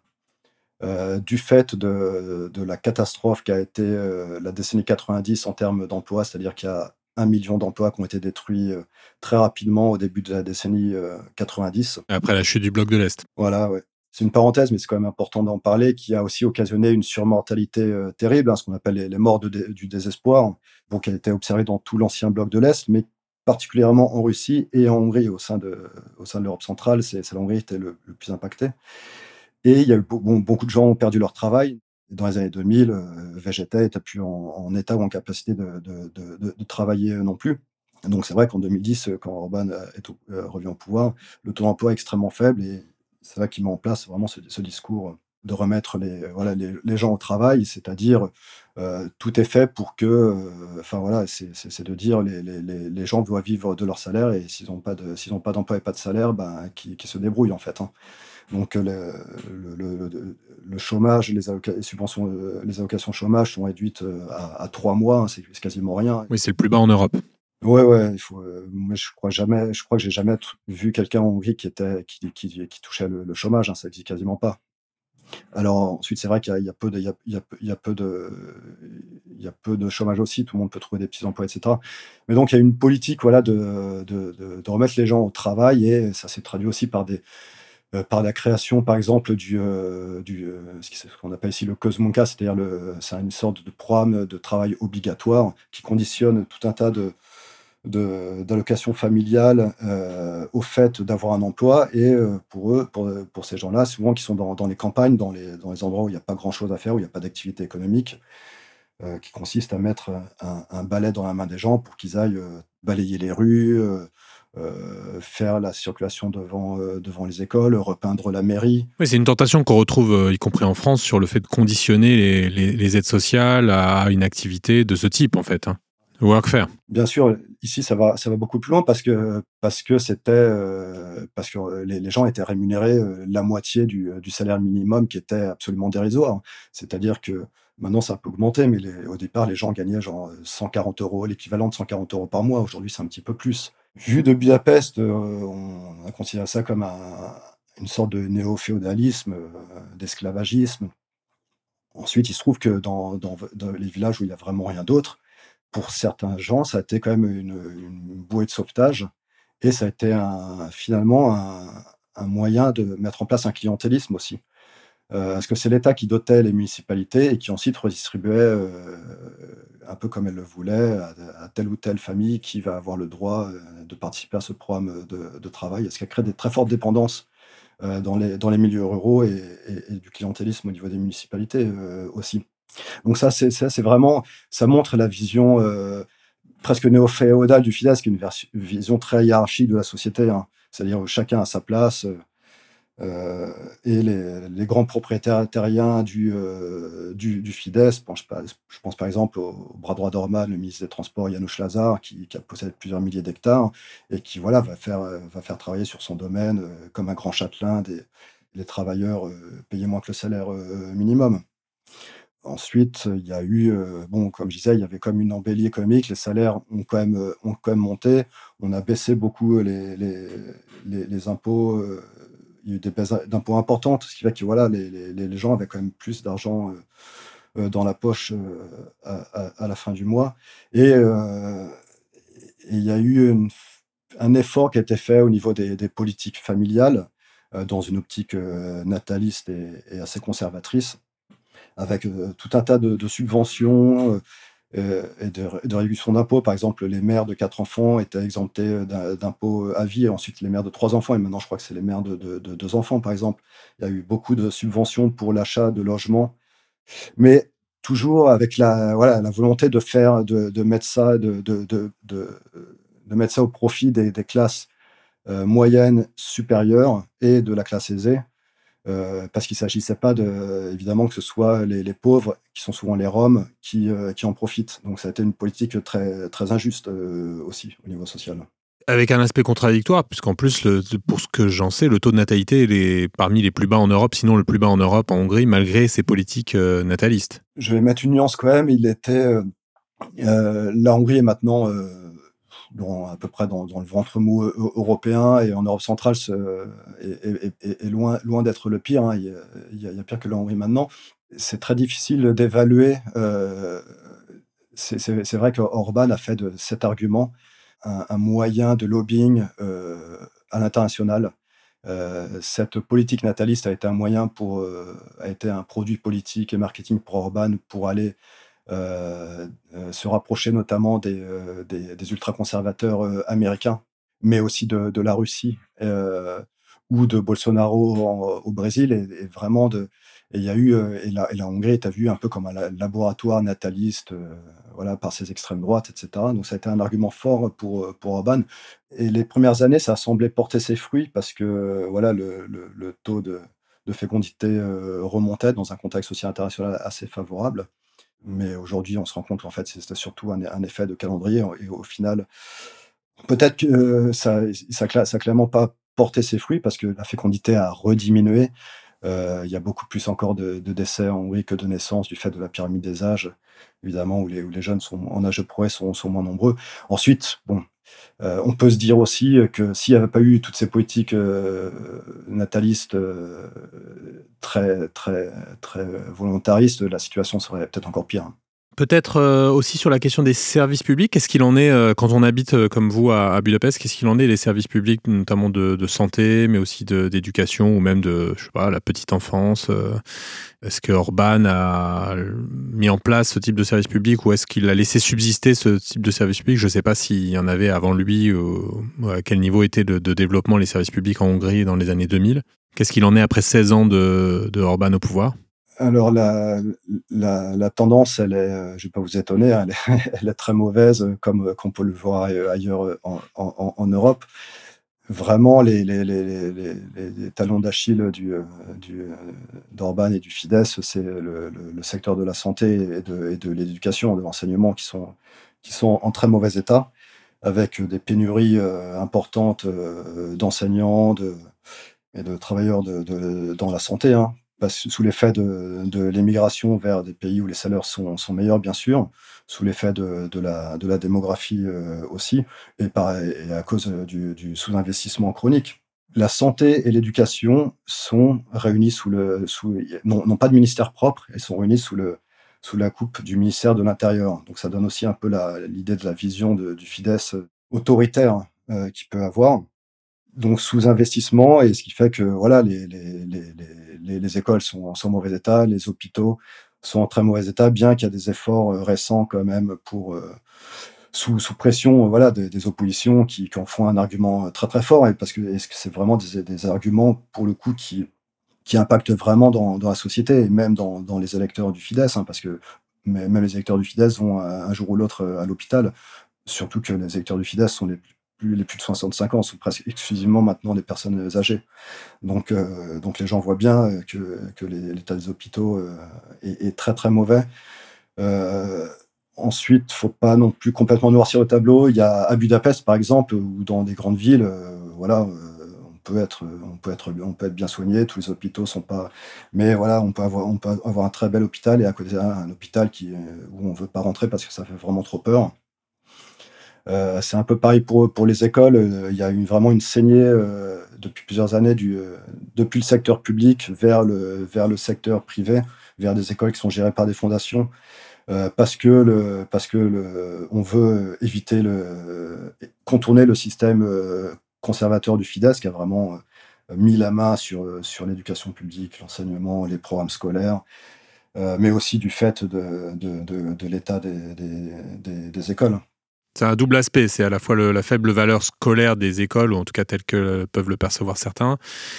euh, du fait de, de la catastrophe qui a été euh, la décennie quatre-vingt-dix en termes d'emploi, c'est-à-dire qu'il y a un million d'emplois qui ont été détruits euh, très rapidement au début de la décennie euh, quatre-vingt-dix. Après la chute du bloc de l'Est. Voilà, ouais. C'est une parenthèse, mais c'est quand même important d'en parler, qui a aussi occasionné une surmortalité euh, terrible, hein, ce qu'on appelle les, les morts de dé- du désespoir, bon, qui a été observée dans tout l'ancien bloc de l'Est, mais particulièrement en Russie et en Hongrie, au sein de, au sein de l'Europe centrale, c'est c'est la Hongrie qui était le, le plus impacté. Et il y a eu beau- bon, beaucoup de gens ont perdu leur travail. Dans les années deux mille, euh, Vegeta n'était plus en, en état ou en capacité de, de, de, de- de travailler non plus. Donc c'est vrai qu'en deux mille dix, euh, quand Orban euh, est au- euh, revient au pouvoir, le taux d'emploi est extrêmement faible et c'est là qu'il met en place vraiment ce, ce discours de remettre les, euh, voilà, les, les gens au travail, c'est-à-dire euh, tout est fait pour que, euh, enfin voilà, c'est c'est- c'est de dire les, les, les, les gens doivent vivre de leur salaire et s'ils n'ont pas de, s'ils n'ont pas d'emploi et pas de salaire, ben, qui, qui se débrouillent en fait, hein. Donc euh, le, le, le, le chômage, les, alloca- les subventions, euh, les allocations chômage sont réduites euh, à, à trois mois, hein, c'est c'est quasiment rien. Oui, c'est le plus bas en Europe. Ouais, ouais, il faut, euh, moi, je crois jamais, je crois que j'ai jamais tr- vu quelqu'un en Hongrie qui était, qui, qui, qui touchait le, le chômage, hein, ça existe quasiment pas. Alors ensuite, c'est vrai qu'il y a, il y a peu de, il y a, il y a peu il y a peu de, il y a peu de chômage aussi, tout le monde peut trouver des petits emplois, et cetera. Mais donc il y a une politique, voilà, de, de, de, de remettre les gens au travail et ça s'est traduit aussi par des, euh, par la création, par exemple, du, euh, du euh, ce qui- ce qu'on appelle ici le Kozmonka, c'est-à-dire le, c'est une sorte de programme de travail obligatoire qui conditionne tout un tas de, de- d'allocations familiales euh, au fait d'avoir un emploi. Et euh, pour eux, pour, pour ces gens-là, souvent qui sont dans, dans les campagnes, dans les, dans les endroits où il n'y a pas grand-chose à faire, où il n'y a pas d'activité économique, euh, qui consiste à mettre un, un balai dans la main des gens pour qu'ils aillent euh, balayer les rues, euh, euh, faire la circulation devant, euh, devant les écoles, repeindre la mairie. Oui, c'est une tentation qu'on retrouve, euh, y compris en France, sur le fait de conditionner les, les- les aides sociales à une activité de ce type, en fait, hein. Le workfare. Bien sûr, ici, ça va, ça va beaucoup plus loin parce que, parce que c'était, euh, parce que euh, les, les gens étaient rémunérés euh, la moitié du, du salaire minimum qui était absolument dérisoire. C'est-à-dire que maintenant, ça a un peu augmenté, mais les- au départ, les gens gagnaient genre cent quarante euros, l'équivalent de cent quarante euros par mois. Aujourd'hui, c'est un petit peu plus. Vu de Budapest, euh, on a considéré ça comme un- une sorte de néo-féodalisme, euh, d'esclavagisme. Ensuite, il se trouve que dans, dans, dans les villages où il n'y a vraiment rien d'autre, pour certains gens, ça a été quand même une, une bouée de sauvetage et ça a été un, finalement un, un moyen de mettre en place un clientélisme aussi. Euh, parce que c'est l'État qui dotait les municipalités et qui ensuite redistribuait euh, un peu comme elle le voulait, à, à telle ou telle famille qui va avoir le droit euh, de participer à ce programme de, de travail, ce qui a créé des très fortes dépendances euh, dans, les, dans les milieux ruraux et, et, et du clientélisme au niveau des municipalités euh, aussi. Donc ça, c'est, ça, c'est vraiment, ça montre la vision euh, presque néo-féodale du Fidesz, qui est une version- vision très hiérarchique de la société, hein. C'est-à-dire où chacun a sa place, euh, et les, les grands propriétaires terriens du, euh, du, du Fidesz, je pense, pas- je pense par exemple au, au bras droit d'Orban, le ministre des Transports Janusz Lazar, qui, qui a possède plusieurs milliers d'hectares et qui voilà, va, faire, euh, va faire travailler sur son domaine euh, comme un grand châtelain des les travailleurs euh, payés moins que le salaire euh, minimum. Ensuite, il y a eu, heu, bon, comme je disais, il y avait comme une embellie économique. Les salaires ont quand même, heu, ont quand même monté. On a baissé beaucoup les les les les impôts, heu, il y a eu des baisses d'impôts importantes, ce qui fait que voilà, les les les gens avaient quand même plus d'argent, heu heu, dans la poche, heu, à à à la fin du mois et heu et il y a eu une f un effort qui a été fait au niveau des des politiques familiales, heu, dans une optique, heu, nataliste et et assez conservatrice avec euh, tout un tas de, de subventions euh, euh, et de, de réductions d'impôts. Par exemple, les mères de quatre enfants étaient exemptés euh, d'un- d'impôts à vie, et ensuite les mères de trois enfants, et maintenant je crois que c'est les mères de, de- de deux enfants, par exemple. Il y a eu beaucoup de subventions pour l'achat de logements, mais toujours avec la, voilà, la volonté de faire, de, de mettre ça, de, de, de, de, de mettre ça au profit des, des classes euh, moyennes supérieures et de la classe aisée. Heu, parce qu'il ne s'agissait pas de évidemment que ce soit les les pauvres, qui sont souvent les Roms, qui, heu, qui en profitent. Donc ça a été une politique très très injuste, heu, aussi au niveau social. Avec un aspect contradictoire, puisqu'en plus, le, pour ce que j'en sais, le taux de natalité il est parmi les plus bas en Europe, sinon le plus bas en Europe, en Hongrie, malgré ses politiques euh, natalistes. Je vais mettre une nuance quand même, il était, heu heu, la Hongrie est maintenant, heu, dans à peu près dans dans le ventre mou eu européen, et en Europe centrale ce est est est est loin loin d'être le pire, hein. Il y a il y a il y a pire que la Hongrie maintenant. C'est très difficile d'évaluer, heu, c'est c'est c'est vrai qu'Orban a fait de cet argument un, un moyen de lobbying euh, à l'international. Euh, cette politique nataliste a été un moyen pour, euh, a été un produit politique et marketing pour Orban pour aller euh, euh, se rapprocher notamment des, euh, des, des ultra-conservateurs euh, américains, mais aussi de, de la Russie euh, ou de Bolsonaro en- au Brésil. Et, et vraiment, de, et il y a eu, euh, et, la, et la Hongrie est vue un peu comme un la- laboratoire nataliste, euh, voilà, par ses extrêmes droites, et cetera. Donc ça a été un argument fort pour, euh, pour Orban. Et les premières années, ça a semblé porter ses fruits parce que euh, voilà, le, le, le taux de, de fécondité euh, remontait dans un contexte aussi international assez favorable. Mais aujourd'hui, on se rend compte qu'en fait, c'était surtout un, un effet de calendrier. Et au final, peut-être que euh, ça ça, cla- ça a clairement pas porté ses fruits parce que la fécondité a rediminué. Euh, il y a beaucoup plus encore de, de décès en Hongrie que de naissances du fait de la pyramide des âges, évidemment, où les, où les jeunes sont en âge de progrès sont, sont moins nombreux. Ensuite, bon, euh, on peut se dire aussi que s'il n'y avait pas eu toutes ces politiques euh, natalistes euh, très, très, très volontaristes, la situation serait peut-être encore pire, hein. Peut-être euh, aussi sur la question des services publics, qu'est-ce qu'il en est euh, quand on habite euh, comme vous à, à Budapest, qu'est-ce qu'il en est des services publics, notamment de, de santé, mais aussi de- d'éducation ou même de, je sais pas, la petite enfance euh, Est-ce que Orban a mis en place ce type de service public ou est-ce qu'il a laissé subsister ce type de service public? Je ne sais pas s'il y en avait avant lui ou, ou à quel niveau étaient de, de développement les services publics en Hongrie dans les années deux mille. Qu'est-ce qu'il en est après seize ans de, de Orban au pouvoir? Alors la, la, la tendance, elle est, euh, je vais pas vous étonner, hein, elle est, elle est très mauvaise, euh, comme euh, qu'on peut le voir euh, ailleurs euh, en, en, en Europe. Vraiment, les, les, les, les, les, les talons d'Achille du, euh, du, euh, d'Orban et du Fidesz, c'est le, le, le secteur de la santé et de, et de l'éducation, de l'enseignement qui sont, qui sont en très mauvais état, avec des pénuries euh, importantes euh, d'enseignants de, et de travailleurs de, de, dans la santé, hein, parce, sous l'effet de, de l'émigration vers des pays où les salaires sont, sont meilleurs, bien sûr, sous l'effet de, de, la, de la démographie euh, aussi, et, par, et à cause du, du sous-investissement chronique. La santé et l'éducation sont réunies sous le, sous, non, non pas de ministère propre, elles sont réunies sous, le, sous la coupe du ministère de l'Intérieur. Donc ça donne aussi un peu la, l'idée de la vision de, du Fidesz autoritaire euh, qu'il peut avoir. Donc sous-investissement, et ce qui fait que voilà, les, les, les, les, les écoles sont, sont en mauvais état, les hôpitaux sont en très mauvais état, bien qu'il y a des efforts euh, récents quand même pour euh, sous, sous pression, euh, voilà, des, des oppositions qui, qui en font un argument euh, très très fort, et parce que, est-ce que c'est vraiment des, des arguments pour le coup qui, qui impactent vraiment dans, dans la société et même dans, dans les électeurs du Fidesz, hein, parce que mais- même les électeurs du Fidesz vont un, un jour ou l'autre euh, à l'hôpital, surtout que les électeurs du Fidesz sont les plus, les plus de soixante-cinq ans, sont presque exclusivement maintenant des personnes âgées. Donc, euh, donc les gens voient bien euh, que, que les- l'état des hôpitaux euh, est, est très très mauvais. Euh, Ensuite, faut pas non plus complètement noircir le tableau. Il y a à Budapest, par exemple, ou dans des grandes villes, euh, voilà, euh, on peut être, on peut être, on peut être bien soigné. Tous les hôpitaux sont pas, mais voilà, on peut avoir, on peut avoir un très bel hôpital et à côté un, un hôpital qui, euh, où on veut pas rentrer parce que ça fait vraiment trop peur. Euh, c'est un peu pareil pour pour les écoles. Euh, Il y a une, vraiment une saignée euh, depuis plusieurs années du, euh, depuis le secteur public vers le vers le secteur privé, vers des écoles qui sont gérées par des fondations. Euh, parce que le, parce que le, on veut éviter le, contourner le système euh, conservateur du Fidesz qui a vraiment euh, mis la main sur, sur l'éducation publique, l'enseignement, les programmes scolaires, euh, mais aussi du fait de, de, de, de l'état des, des, des, des écoles. C'est un double aspect, c'est à la fois le- la faible valeur scolaire des écoles, ou en tout cas telle que peuvent le percevoir certains,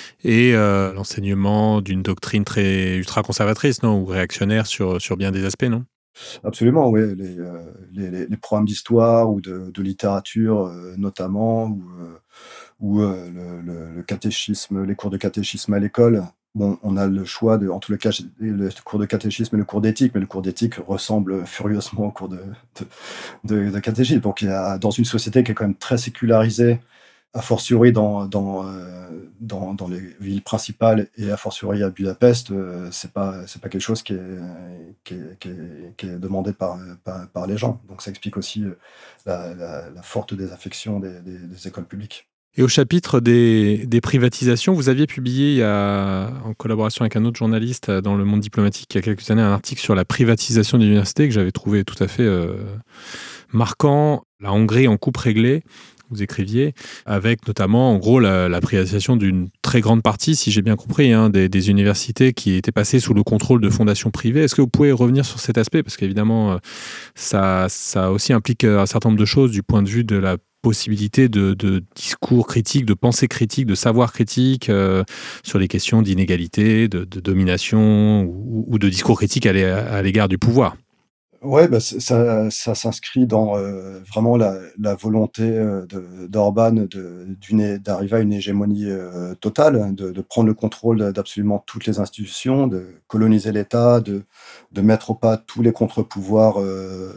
et euh, l'enseignement d'une doctrine très ultra-conservatrice, non, ou réactionnaire sur, sur bien des aspects, non? Absolument, oui. Les, euh, les, les, les programmes d'histoire ou de, de littérature, euh, notamment, ou, euh, ou euh, le, le, le catéchisme, les cours de catéchisme à l'école. Bon, on a le choix de, en tous les cas, le cours de catéchisme et le cours d'éthique, mais le cours d'éthique ressemble furieusement au cours de, de, de, de catéchisme. Donc, il y a, dans une société qui est quand même très sécularisée, a fortiori dans, dans, euh, dans, dans les villes principales et a fortiori à Budapest, euh, c'est pas, c'est pas quelque chose qui est, qui est, qui est, qui est demandé par, par, par les gens. Donc ça explique aussi euh, la, la, la forte désaffection des, des, des écoles publiques. Et au chapitre des, des privatisations, vous aviez publié, il y a, en collaboration avec un autre journaliste dans Le Monde diplomatique, il y a quelques années, un article sur la privatisation des universités que j'avais trouvé tout à fait euh, marquant. La Hongrie en coupe réglée, vous écriviez, avec notamment, en gros, la, la privatisation d'une très grande partie, si j'ai bien compris, hein, des, des universités qui étaient passées sous le contrôle de fondations privées. Est-ce que vous pouvez revenir sur cet aspect? Parce qu'évidemment, ça, ça aussi implique un certain nombre de choses du point de vue de la possibilité de, de discours critique, de pensée critique, de savoir critique euh, sur les questions d'inégalité, de, de domination ou, ou de discours critique à l'é- à l'égard du pouvoir. Ouais, bah, c'est- ça, ça s'inscrit dans euh, vraiment la, la volonté euh, de- d'Orban de, d'une- d'arriver à une hégémonie euh, totale, de, de prendre le contrôle d'absolument toutes les institutions, de coloniser l'État, de, de mettre au pas tous les contre-pouvoirs euh,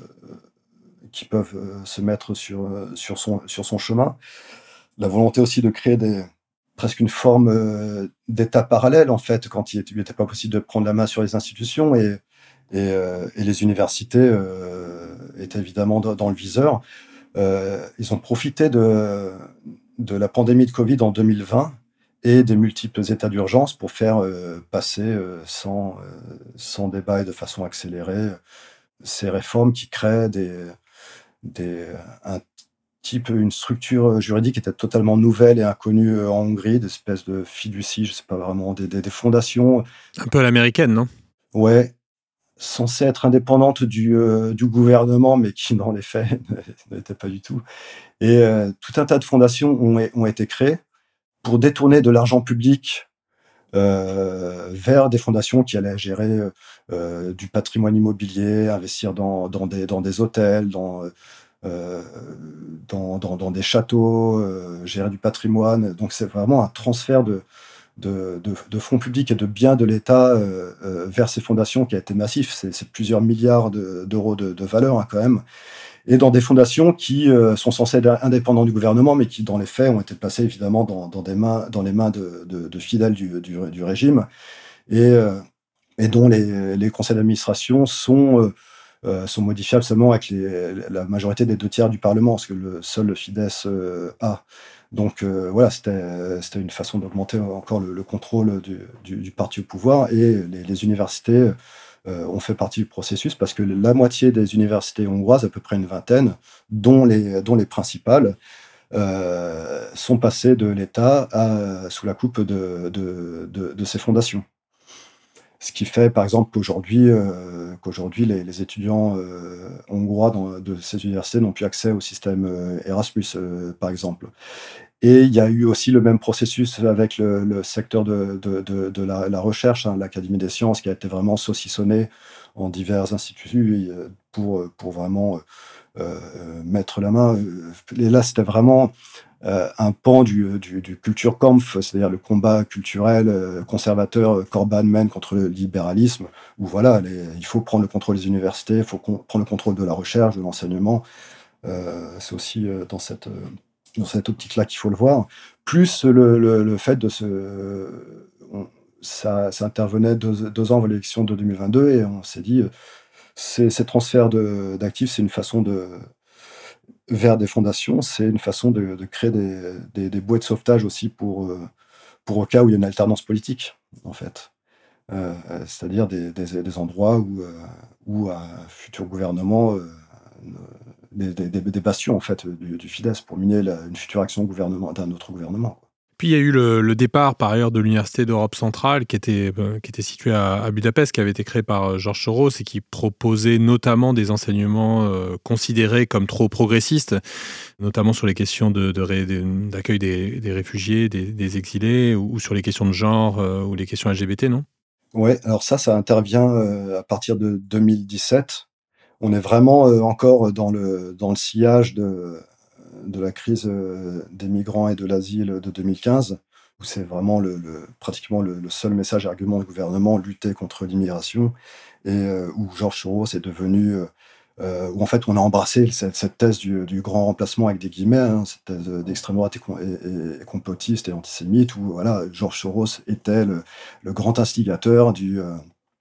qui peuvent euh, se mettre sur, euh, sur, son, sur son chemin. La volonté aussi de créer des, presque une forme euh, d'État parallèle, en fait, quand il n'était pas possible de prendre la main sur les institutions, et, et, euh, et les universités euh, étaient évidemment dans, dans le viseur. Euh, ils ont profité de, de la pandémie de Covid en deux mille vingt et des multiples états d'urgence pour faire euh, passer euh, sans, euh, sans débat et de façon accélérée ces réformes qui créent des, des, un type, une structure juridique qui était totalement nouvelle et inconnue euh, en Hongrie, des espèces de fiducie, je sais pas vraiment, des, des, des fondations, Un peu à l'américaine, non? ouais, censées être indépendantes du, euh, du gouvernement, mais qui dans les faits ne l'étaient pas du tout. Et euh, tout un tas de fondations ont, ont été créées pour détourner de l'argent public euh, vers des fondations qui allaient gérer euh, du patrimoine immobilier, investir dans, dans, des, dans des hôtels, dans, euh, dans, dans, dans des châteaux, euh, gérer du patrimoine. Donc c'est vraiment un transfert de, de, de, de fonds publics et de biens de l'État euh, euh, vers ces fondations qui a été massif. C'est, c'est plusieurs milliards de, d'euros de, de valeur hein, quand même. Et dans des fondations qui euh, sont censées être indépendantes du gouvernement, mais qui, dans les faits, ont été placées évidemment dans, dans, des mains, dans les mains de, de, de fidèles du, du, du régime, et, euh, et dont les, les conseils d'administration sont, euh, euh, sont modifiables seulement avec les, la majorité des deux tiers du Parlement, ce que le seul le Fidesz euh, a. Donc euh, voilà, c'était, c'était une façon d'augmenter encore le, le contrôle du, du, du parti au pouvoir, et les, les universités euh, ont fait partie du processus parce que la moitié des universités hongroises, à peu près une vingtaine, dont les, dont les principales, euh, sont passées de l'État à, sous la coupe de, de, de, de ces fondations. Ce qui fait, par exemple, qu'aujourd'hui, heu, qu'aujourd'hui les les étudiants, heu, hongrois dans de ces universités n'ont plus accès au système, heu, Erasmus, heu, par exemple. Et il y a eu aussi le même processus avec le le secteur de de de de la la recherche, hein, l'Académie des sciences qui a été vraiment saucissonnée en divers instituts, heu, pour, heu, pour vraiment, heu heu, mettre la main, heu, et là, c'était vraiment, heu, un pan du, du du Kulturkampf, c'est-à-dire le combat culturel, heu, conservateur, heu, qu'Orban mène contre le libéralisme, où voilà, les il faut prendre le contrôle des universités, il faut con prendre le contrôle de la recherche, de l'enseignement. Heu, c'est aussi, heu, dans cette, heu, dans cette optique-là qu'il faut le voir. Plus le le le fait de se on ça ça intervenait deux deux ans avant l'élection de deux mille vingt-deux et on s'est dit, heu, ces ces transferts de d'actifs, c'est une façon de vers des fondations, c'est une façon de de créer des des des bouées de sauvetage aussi pour, heu, pour au cas où il y a une alternance politique, en fait. Heu, c'est-à-dire des des des endroits où, heu, où un futur gouvernement, heu, ne des des des bastions en fait, du du Fidesz pour miner la une future action gouvernement d'un autre gouvernement, quoi. Puis il y a eu le, le départ par ailleurs de l'Université d'Europe centrale qui était, euh, qui était située à, à Budapest, qui avait été créée par euh, Georges Soros et qui proposait notamment des enseignements euh, considérés comme trop progressistes, notamment sur les questions de, de ré- de- d'accueil des, des réfugiés, des, des exilés, ou, ou sur les questions de genre euh, ou les questions L G B T, non? Ouais, alors ça, ça intervient, heu, à partir de deux mille dix-sept. On est vraiment, heu, encore dans le dans le sillage de de la crise, heu, des migrants et de l'asile de deux mille quinze, où c'est vraiment le le pratiquement le le seul message et argument du gouvernement, lutter contre l'immigration et heu, où Georges Soros est devenu, heu heu, où en fait on a embrassé cette cette thèse du du grand remplacement avec des guillemets, hein, cette thèse, heu, d'extrême droite et com et et et complotiste et antisémite où voilà, Georges Soros était le le grand instigateur du, heu,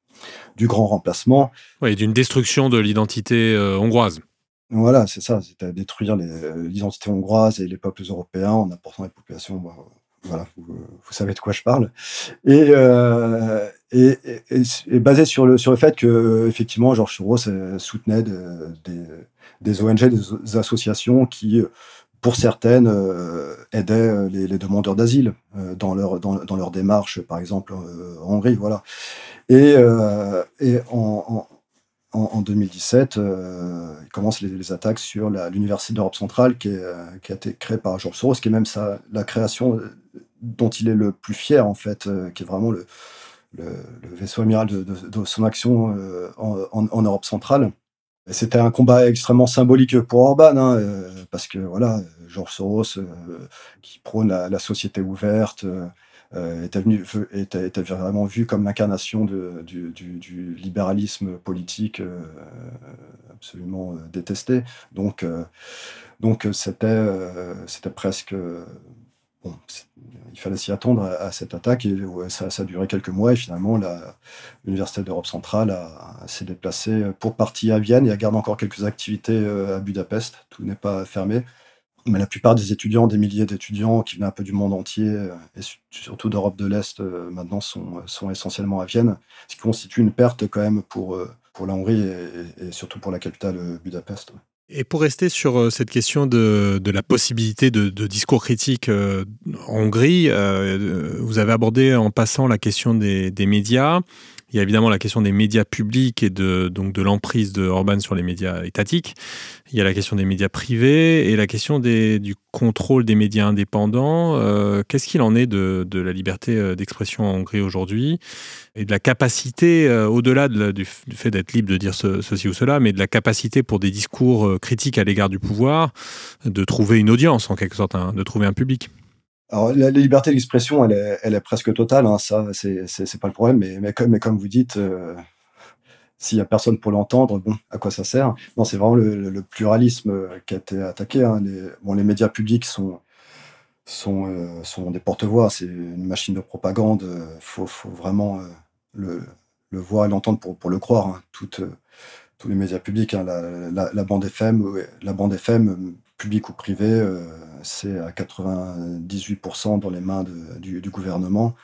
du grand remplacement. Oui, d'une destruction de l'identité euh, hongroise. Voilà, c'est ça, c'était à détruire les, heu, l'identité hongroise et les peuples européens en apportant des populations, bah, voilà, vous, heu, vous savez de quoi je parle et heu et et et s et basé sur le sur le fait qu'effectivement Georges Soros, heu, soutenait de des des O N G, des os associations qui, heu, pour certaines, heu, aidaient, heu, les les demandeurs d'asile, heu, dans leur dans dans leur démarche, par exemple, heu, en Hongrie, voilà et heu et en en en en deux mille dix-sept, heu, il commence les les attaques sur la l'Université d'Europe centrale qui est, heu, qui a été créée par Georges Soros, qui est même sa la création, heu, dont il est le plus fier en fait, heu, qui est vraiment le le le vaisseau amiral de de de son action, heu, en en en Europe centrale. Et c'était un combat extrêmement symbolique pour Orban, hein, heu, parce que voilà, heu, Georges Soros, heu, qui prône la la société ouverte, heu heu, était venu ve était était vraiment vu comme l'incarnation de du du du libéralisme politique, heu, absolument, heu, détesté. Donc heu donc heu, c'était, heu, c'était presque, heu, bon, c il fallait s'y attendre à à cette attaque et ouais, ça ça a duré quelques mois et finalement la l'Université d'Europe centrale a a s'est déplacée, heu, pour partie à Vienne et elle garde encore quelques activités, heu, à Budapest. Tout n'est pas fermé. Mais la plupart des étudiants, des milliers d'étudiants qui venaient un peu du monde entier, heu et su surtout d'Europe de l'Est, heu, maintenant sont, heu, sont essentiellement à Vienne, ce qui constitue une perte quand même pour, heu, pour la Hongrie et et et surtout pour la capitale, heu, Budapest, ouais. Et pour rester sur euh, cette question de, de la possibilité de, de discours critique euh, en Hongrie, euh, vous avez abordé en passant la question des, des médias. Il y a évidemment la question des médias publics et de, donc de l'emprise de Orban sur les médias étatiques. Il y a la question des médias privés et la question des, du contrôle des médias indépendants. Euh, qu'est-ce qu'il en est de, de la liberté euh, d'expression en Hongrie aujourd'hui et de la capacité, euh, au-delà de la- du, f- du fait d'être libre de dire ce- ceci ou cela, mais de la capacité pour des discours euh, critiques à l'égard du pouvoir, de trouver une audience en quelque sorte, hein, de trouver un public. Alors la la liberté d'expression, elle est elle est presque totale, hein, ça c'est c'est c'est pas le problème, mais mais comme mais comme vous dites, heu, s'il y a personne pour l'entendre, bon, à quoi ça sert? Non, c'est vraiment le le le pluralisme, heu, qui a été attaqué, hein. Les bon, les médias publics sont sont, heu, sont des porte-voix, c'est une machine de propagande, heu, faut faut vraiment, heu, le le voir et l'entendre pour pour le croire, hein. Toutes, heu, tous les médias publics, hein, la la la bande F M, ouais, la bande F M, hem, publique ou privée, heu, c'est à quatre-vingt-dix-huit dans les mains de du du gouvernement.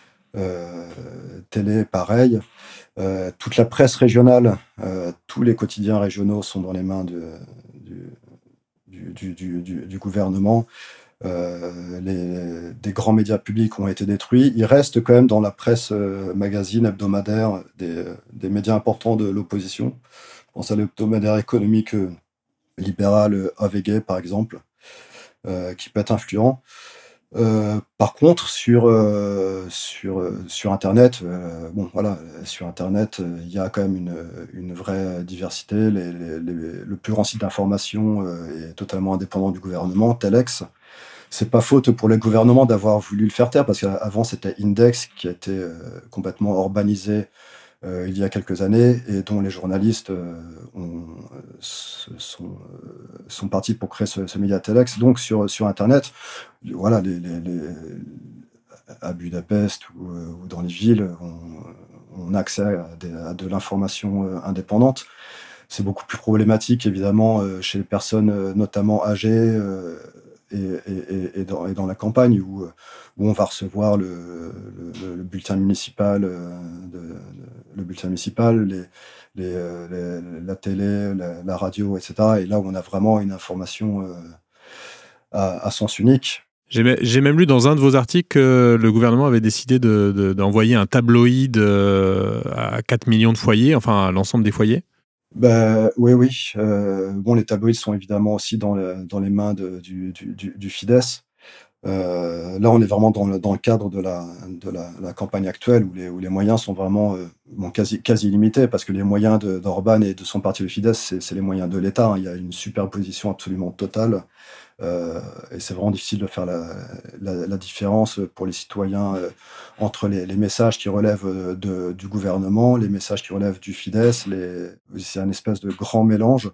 Heu, Télé, pareil. Heu, toute la presse régionale, heu, tous les quotidiens régionaux sont dans les mains de du du du du du du gouvernement. euh, les, des grands médias publics ont été détruits. Il reste quand même dans la presse euh, magazine hebdomadaire des, des médias importants de l'opposition. Je pense à l'hebdomadaire économique euh, libéral euh, A V G, par exemple, euh, qui peut être influent. Euh, par contre, sur, euh, sur, euh, sur Internet, euh, bon, voilà, sur Internet, euh, il y a quand même une, une vraie diversité. Les, les- les- le plus grand site d'information euh, est totalement indépendant du gouvernement, Telex. C'est pas faute pour le gouvernement d'avoir voulu le faire taire, parce qu'avant c'était Index qui a été euh, complètement urbanisé euh, il y a quelques années et dont les journalistes euh, ont, euh, se- sont, euh, sont partis pour créer ce, ce média Telex. Donc sur, sur Internet, voilà, les, les- les- à Budapest ou, euh, ou dans les villes, on, on a accès à, des- à de l'information euh, indépendante. C'est beaucoup plus problématique, évidemment, euh, chez les personnes euh, notamment âgées euh, et, et- et- et dans, et dans la campagne, où, euh, où on va recevoir le, le- le bulletin municipal, euh, de- de- le bulletin municipal, les, les, euh, les- la télé, la, la radio, et cetera. Et là où on a vraiment une information euh, à, à sens unique. J'ai mê- j'ai même lu dans un de vos articles que le gouvernement avait décidé de- de- d'envoyer un tabloïd euh, à quatre millions de foyers, enfin à l'ensemble des foyers. Ben, oui, oui. Euh, bon, les tabloïds sont évidemment aussi dans, le- dans les mains de- du, du, du, du Fidesz. Euh, là, on est vraiment dans le, dans le cadre de la, de la, la campagne actuelle où les, où les moyens sont vraiment euh, bon, quasi, quasi illimités, parce que les moyens de- d'Orban et de son parti, le Fidesz, c'est c'est les moyens de l'État, hein. Il y a une superposition absolument totale. Euh, et c'est vraiment difficile de faire la, la- la différence pour les citoyens euh, entre les, les messages qui relèvent euh, de- du gouvernement, les messages qui relèvent du Fidesz. Les- C'est un espèce de grand mélange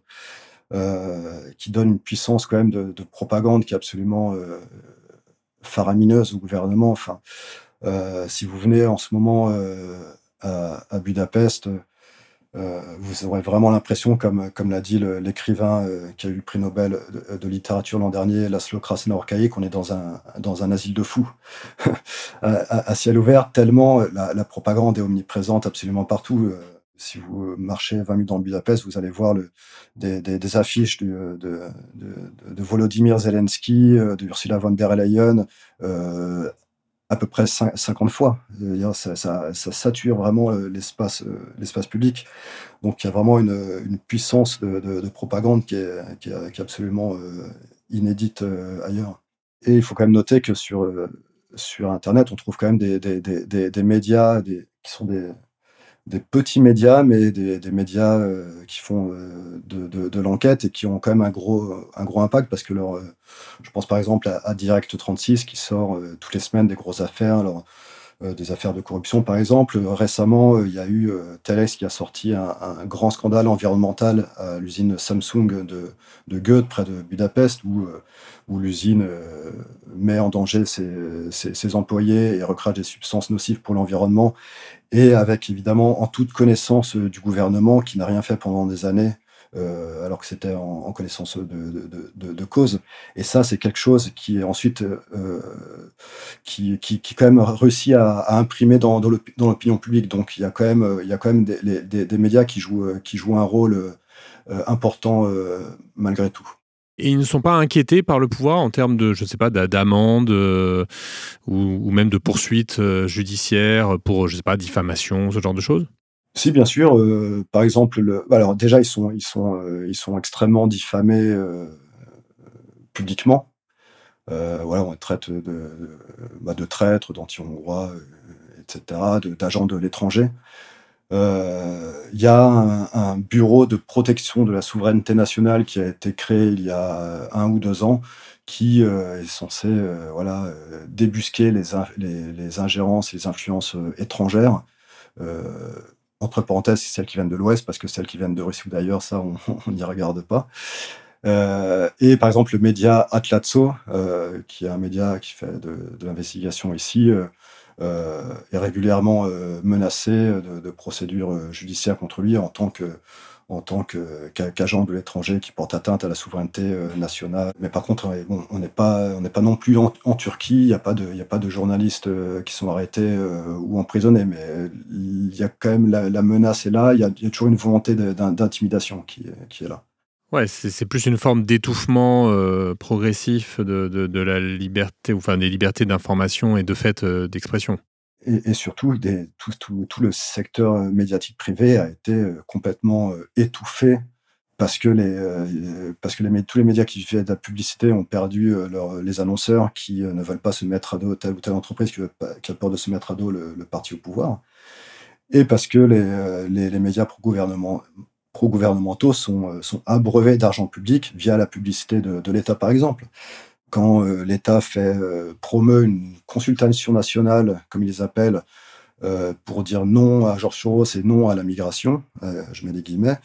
euh, qui donne une puissance quand même de, de propagande qui est absolument euh, faramineuse au gouvernement. Enfin, euh, si vous venez en ce moment euh, à, à Budapest, euh, vous aurez vraiment l'impression, comme, comme l'a dit le- l'écrivain euh, qui a eu le prix Nobel de, de littérature l'an dernier, Laszlo Krasznahorkai, qu'on est dans un, dans un asile de fous à, à- à ciel ouvert, tellement la, la propagande est omniprésente absolument partout. Euh, Si vous marchez vingt minutes dans Budapest, vous allez voir le, des, des- des affiches du- de, de, de, de Volodymyr Zelensky, euh, de Ursula von der Leyen, euh, à peu près cin- cinquante fois. C'est-à-dire, Ça, ça, ça sature vraiment euh, l'espace euh, l'espace public. Donc il y a vraiment une, une puissance de, de- de propagande qui est, qui est- qui est absolument euh, inédite euh, ailleurs. Et il faut quand même noter que sur, euh, sur Internet, on trouve quand même des, des- des- des- des médias des, qui sont des, des petits médias, mais des, des médias euh, qui font euh, de, de- de l'enquête et qui ont quand même un gros, un gros impact, parce que leur, euh, je pense par exemple à, à Direct trente-six qui sort euh, toutes les semaines des grosses affaires. Alors, euh, des affaires de corruption, par exemple. Euh, Récemment, euh, il y a eu euh, Thales qui a sorti un, un grand scandale environnemental à l'usine Samsung de, de Goethe, près de Budapest, où, euh, où l'usine euh, met en danger ses, ses- ses employés et recrache des substances nocives pour l'environnement, et avec évidemment en toute connaissance euh, du gouvernement qui n'a rien fait pendant des années. Euh, alors que c'était en, en connaissance de, de, de- de- de cause. Et ça, c'est quelque chose qui est ensuite euh, qui, qui, qui quand même réussit à, à imprimer dans, dans l'opi- dans l'opinion publique. Donc il y a quand même, euh, il y a quand même des, les- des, des médias qui jouent, euh, qui jouent un rôle euh, important euh, malgré tout. Et ils ne sont pas inquiétés par le pouvoir en termes de, je sais pas, d'a- d'amende euh, ou, ou même de poursuites euh, judiciaires pour, je sais pas, diffamation, ce genre de choses? Si, bien sûr, euh, par exemple, le, alors déjà ils sont, ils sont, euh, ils sont extrêmement diffamés euh, publiquement. Euh, voilà, on les traite de, de, bah, de traîtres, d'anti-hongrois, euh, et cetera, de- d'agents de l'étranger. Euh, Il y a un, un bureau de protection de la souveraineté nationale qui a été créé il y a un ou deux ans, qui euh, est censé euh, voilà, euh, débusquer les, in- les, les ingérences et les influences euh, étrangères. Euh, Entre parenthèses, c'est celles qui viennent de l'Ouest, parce que celles qui viennent de Russie ou d'ailleurs, ça, on on n'y regarde pas. Euh, et par exemple, le média Atlazo, euh, qui est un média qui fait de, de l'investigation ici, euh, euh, est régulièrement euh, menacé de, de procédures euh, judiciaires contre lui en tant que en tant que- qu'a- qu'agent de l'étranger qui porte atteinte à la souveraineté euh, nationale. Mais par contre, ouais, bon, on n'est pas on n'est pas non plus en, en Turquie. Il n'y a pas de il y a pas de journalistes euh, qui sont arrêtés euh, ou emprisonnés, mais euh, il y a quand même la, la menace est là. Il y a, il y a toujours une volonté de- d'in- d'intimidation qui est- qui est là. Ouais, c'est c'est plus une forme d'étouffement, heu, progressif de de de la liberté, ou enfin des libertés d'information et de fait, heu, d'expression. Et et surtout des tout tout tout le secteur, heu, médiatique privé a été, heu, complètement, heu, étouffé parce que les, heu, parce que les mé tous les médias qui faisaient de la publicité ont perdu, heu, leurs les annonceurs qui, heu, ne veulent pas se mettre à dos telle ou telle entreprise qui veut pas qui a peur de se mettre à dos le le parti au pouvoir, et parce que les, heu, les les médias pro-gouvernement pro-gouvernementaux sont, heu, sont abreuvés d'argent public via la publicité de de l'État, par exemple. Quand, heu, l'État fait, heu, promeut une consultation nationale, comme ils les appellent, heu, pour dire non à Georges Soros et non à la migration, heu, je mets des guillemets,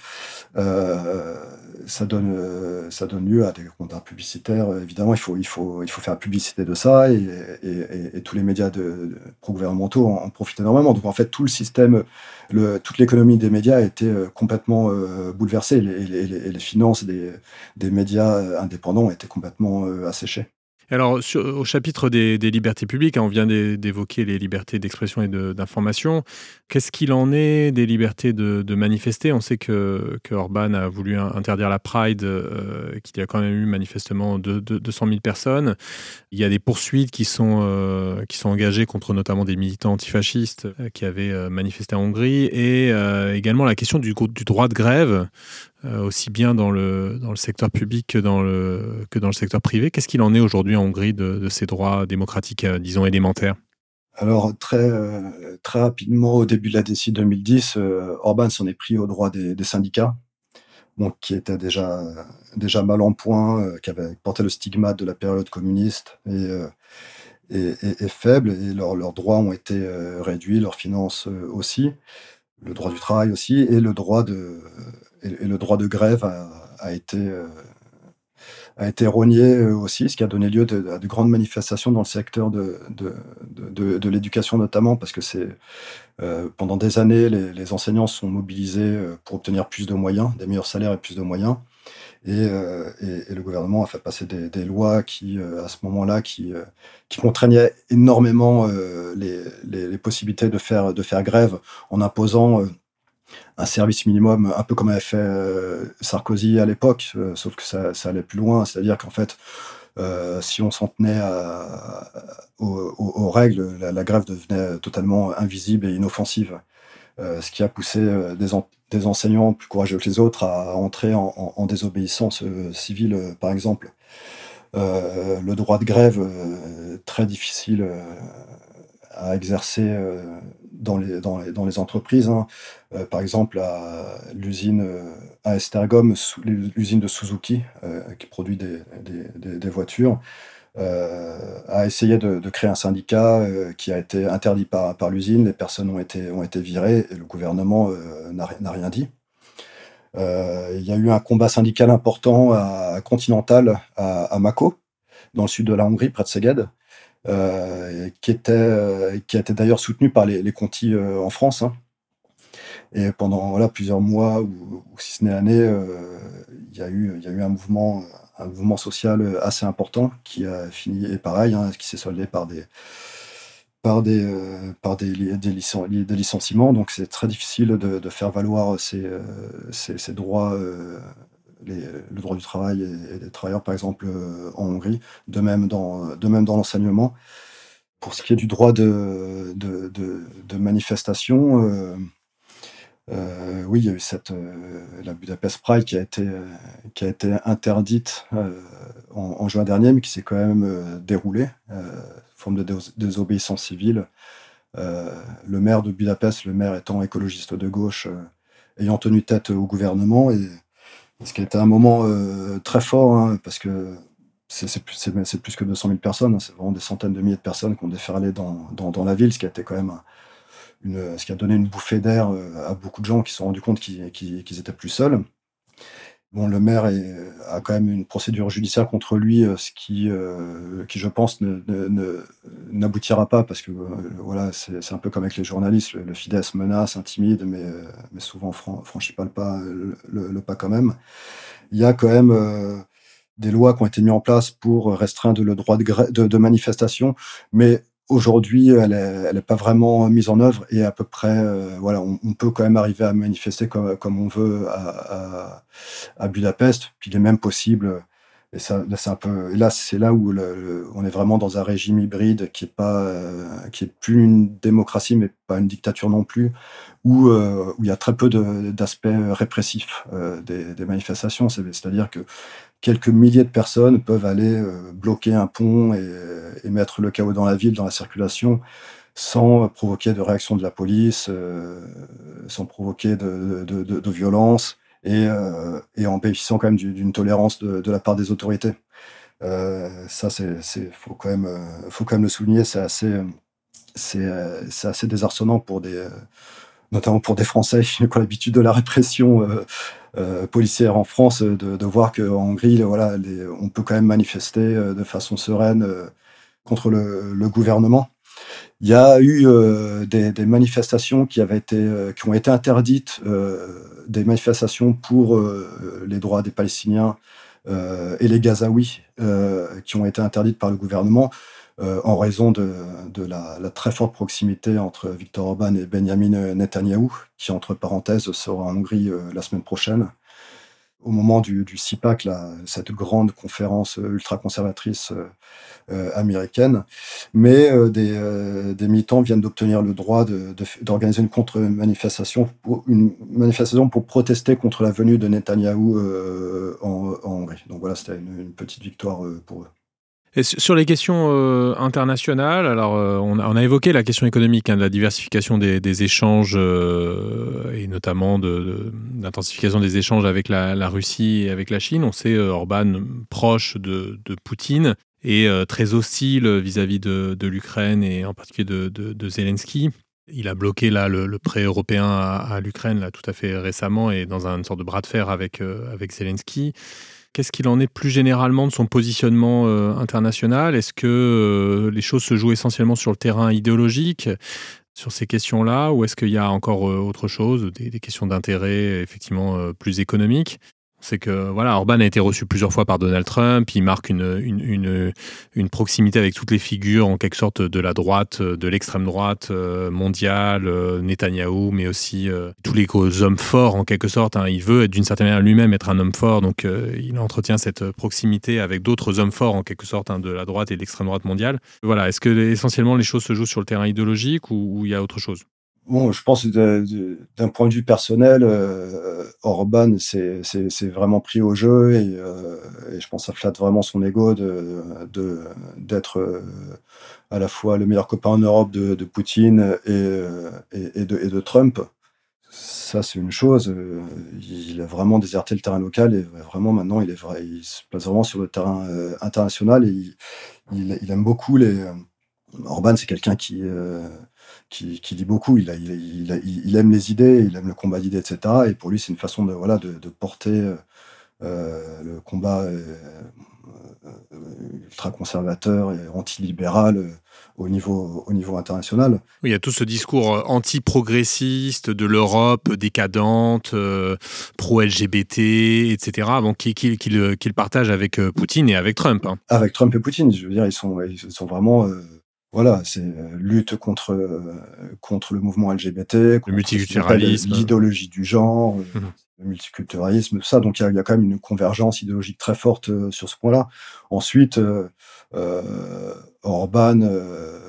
heu, ça donne, heu, ça donne lieu à des contrats publicitaires. Heu, évidemment, il faut il faut il faut faire la publicité de ça, et et et et tous les médias de de pro-gouvernementaux en en profitent énormément. Donc en fait, tout le système, le toute l'économie des médias a été, heu, complètement, heu, bouleversée. Les les les et les finances des des médias, heu, indépendants ont été complètement, heu, asséchées. Alors, sur au chapitre des des libertés publiques, hein, on vient d'é d'évoquer les libertés d'expression et de d'information. Qu'est-ce qu'il en est des libertés de de manifester? On sait que que Orban a voulu in interdire la Pride, heu, qu'il y a quand même eu manifestement deux deux deux cent mille personnes. Il y a des poursuites qui sont, heu, qui sont engagées contre notamment des militants antifascistes, heu, qui avaient, heu, manifesté en Hongrie, et heu, également la question du du droit de grève, heu, aussi bien dans le dans le secteur public que dans le que dans le secteur privé. Qu'est-ce qu'il en est aujourd'hui en Hongrie de de ces droits démocratiques, heu, disons élémentaires? Alors très, heu, très rapidement, au début de la décennie deux mille dix, heu, Orban s'en est pris aux droits des des syndicats, donc qui étaient déjà, heu, déjà mal en point, heu, qui avaient porté le stigmate de la période communiste, et heu et et et faibles, et leurs leurs droits ont été, heu, réduits, leurs finances, heu, aussi, le droit du travail aussi, et le droit de et et le droit de grève a a été, heu a été rogné, heu, aussi, ce qui a donné lieu de à de grandes manifestations dans le secteur de de de de de l'éducation notamment, parce que c'est, heu, pendant des années, les les enseignants sont mobilisés, heu, pour obtenir plus de moyens, des meilleurs salaires et plus de moyens, et heu et et le gouvernement a fait passer des des lois qui, heu, à ce moment-là, qui, heu, qui contraignaient énormément, heu, les les les possibilités de faire de faire grève, en imposant, heu, un service minimum, un peu comme avait fait, heu, Sarkozy à l'époque, heu, sauf que ça ça allait plus loin. C'est-à-dire qu'en fait, heu, si on s'en tenait à aux aux aux règles, la la grève devenait totalement invisible et inoffensive. Heu, ce qui a poussé, heu, des en des enseignants plus courageux que les autres à entrer en en en désobéissance, heu, civile, heu, par exemple. Heu, le droit de grève, heu, très difficile, heu, à exercer, heu, dans les dans les dans les entreprises, hein. Heu, par exemple, à l'usine, heu, à Estergom, sou l'u l'usine de Suzuki, heu, qui produit des des des des voitures, heu, a essayé de de créer un syndicat, heu, qui a été interdit par par l'usine. Les personnes ont été ont été virées, et le gouvernement, heu, n'a ri n'a rien dit. Heu, il y a eu un combat syndical important à Continental, à à Mako, dans le sud de la Hongrie, près de Szeged, heu, qui était, heu, qui a été d'ailleurs soutenu par les les Conti, heu, en France, hein, et pendant, voilà, plusieurs mois, ou ou si ce n'est années, heu, il y a eu il y a eu un mouvement, un mouvement social, heu, assez important, qui a fini, et pareil, hein, qui s'est soldé par des par des, heu, par des li des licen li des licenciements. Donc c'est très difficile de de faire valoir ces, heu, ces ces droits, heu, les le droit du travail et et des travailleurs, par exemple, heu, en Hongrie. De même dans de même dans l'enseignement. Pour ce qui est du droit de de de de manifestation, heu heu, oui, il y a eu cette, heu, la Budapest Pride qui a été, heu, qui a été interdite, heu, en en juin dernier, mais qui s'est quand même, heu, déroulée, heu, forme de dés désobéissance civile. Heu, le maire de Budapest, le maire étant écologiste de gauche, heu, ayant tenu tête au gouvernement, et ce qui a été un moment, heu, très fort, hein, parce que c'est c'est plus c'est même c'est plus que deux cent mille personnes, hein, c'est vraiment des centaines de milliers de personnes qui ont déferlé dans dans dans la ville, ce qui a été quand même un une, ce qui a donné une bouffée d'air, heu, à beaucoup de gens qui se sont rendus compte qu'ils qu'ils qu'ils étaient plus seuls. Bon, le maire est a quand même une procédure judiciaire contre lui, heu, ce qui, heu, qui je pense ne ne ne n'aboutira pas, parce que, heu, voilà, c'est c'est un peu comme avec les journalistes, le le Fidesz menace, intimide, mais, heu, mais souvent fran franchit pas le pas, le le le pas quand même. Il y a quand même, heu, des lois qui ont été mis en place pour restreindre le droit de grè de de manifestation, mais aujourd'hui, elle est elle est pas vraiment mise en œuvre et à peu près, heu, voilà, on on peut quand même arriver à manifester comme comme on veut à à à Budapest. Puis il est même possible, et ça là, c'est un peu et là, c'est là où le le on est vraiment dans un régime hybride qui est pas, heu, qui est plus une démocratie, mais pas une dictature non plus, où, heu, où il y a très peu de d'aspects répressifs, heu, des des manifestations. C'est c'est-à-dire que quelques milliers de personnes peuvent aller, heu, bloquer un pont et et mettre le chaos dans la ville, dans la circulation, sans provoquer de réaction de la police, heu, sans provoquer de de de de violence et heu et en bénéficiant quand même d'u d'une tolérance de de la part des autorités. Heu, ça, c'est c'est faut quand même, heu, faut quand même le souligner, c'est assez, hem, c'est, heu, c'est assez désarçonnant pour des, heu, notamment pour des Français qui ont l'habitude de la répression, heu heu, policière en France, heu, de de voir qu'en Hongrie, voilà, les on peut quand même manifester, heu, de façon sereine, heu, contre le le gouvernement. Il y a eu, heu, des des manifestations qui avaient été, heu, qui ont été interdites, heu, des manifestations pour, heu, les droits des Palestiniens, heu, et les Gazaouis, heu, qui ont été interdites par le gouvernement, heu, en raison de de la la très forte proximité entre Viktor Orban et Benyamin, heu, Netanyahou, qui entre parenthèses sera en Hongrie, heu, la semaine prochaine. Au moment du du CIPAC, là, cette grande conférence, heu, ultra-conservatrice, heu heu, américaine. Mais heu, des, heu, des militants viennent d'obtenir le droit de de f d'organiser une contre-manifestation pour une manifestation pour protester contre la venue de Netanyahou, heu, en en Hongrie. Donc voilà, c'était une une petite victoire, heu, pour eux. Et su sur les questions, heu, internationales, alors, heu, on a on a évoqué la question économique, hein, de la diversification des des échanges, heu et notamment de de l'intensification des échanges avec la la Russie et avec la Chine. On sait, heu, Orban proche de de Poutine et heu, très hostile vis-à-vis de de l'Ukraine et en particulier de de de Zelensky. Il a bloqué là le le prêt européen à à l'Ukraine là tout à fait récemment et dans un une sorte de bras de fer avec, heu, avec Zelensky. Qu'est-ce qu'il en est plus généralement de son positionnement, heu, international? Est-ce que, heu, les choses se jouent essentiellement sur le terrain idéologique, sur ces questions-là? Ou est-ce qu'il y a encore, heu, autre chose, des des questions d'intérêt effectivement, heu, plus économiques? C'est que voilà, Orban a été reçu plusieurs fois par Donald Trump. Il marque une, une une, une proximité avec toutes les figures en quelque sorte de la droite, de l'extrême droite, heu, mondiale, heu, Netanyahou, mais aussi, heu, tous les gros hommes forts en quelque sorte, hein. Il veut être d'une certaine manière lui-même être un homme fort, donc heu, il entretient cette proximité avec d'autres hommes forts en quelque sorte, hein, de la droite et de l'extrême droite mondiale. Voilà, est-ce que essentiellement les choses se jouent sur le terrain idéologique ou ou il y a autre chose? Bon, je pense de de d'un point de vue personnel, heu, Orban s'est s'est s'est vraiment pris au jeu et heu et je pense que ça flatte vraiment son ego de de d'être, heu, à la fois le meilleur copain en Europe de de Poutine et heu et et de et de Trump. Ça, c'est une chose, heu, il a vraiment déserté le terrain local et vraiment maintenant il est vrai il se place vraiment sur le terrain, heu, international et il il il aime beaucoup les, hem Orban, c'est quelqu'un qui, heu, qui qui lit beaucoup. Il a il a il a il aime les idées, il aime le combat d'idées et cetera et pour lui, c'est une façon de, voilà, de de porter, heu heu, le combat, heu heu, ultra-conservateur et antilibéral, heu, au niveau au niveau international. Oui, il y a tout ce discours, heu, anti-progressiste de l'Europe décadente, heu, pro-L G B T et cetera, bon, qui qu'il qu'il, heu, qu'il partage avec, heu, Poutine et avec Trump, hein. Avec Trump et Poutine, je veux dire, ils sont ils sont vraiment, heu, voilà, c'est, heu, lutte contre, heu, contre le mouvement L G B T, Le contre ce qu'ils appellent, heu, multiculturalisme. l'idéologie du genre, heu, Mmh. le multiculturalisme, tout ça, donc il y a il y a quand même une convergence idéologique très forte, heu, sur ce point-là. Ensuite, heu heu, Orban, heu,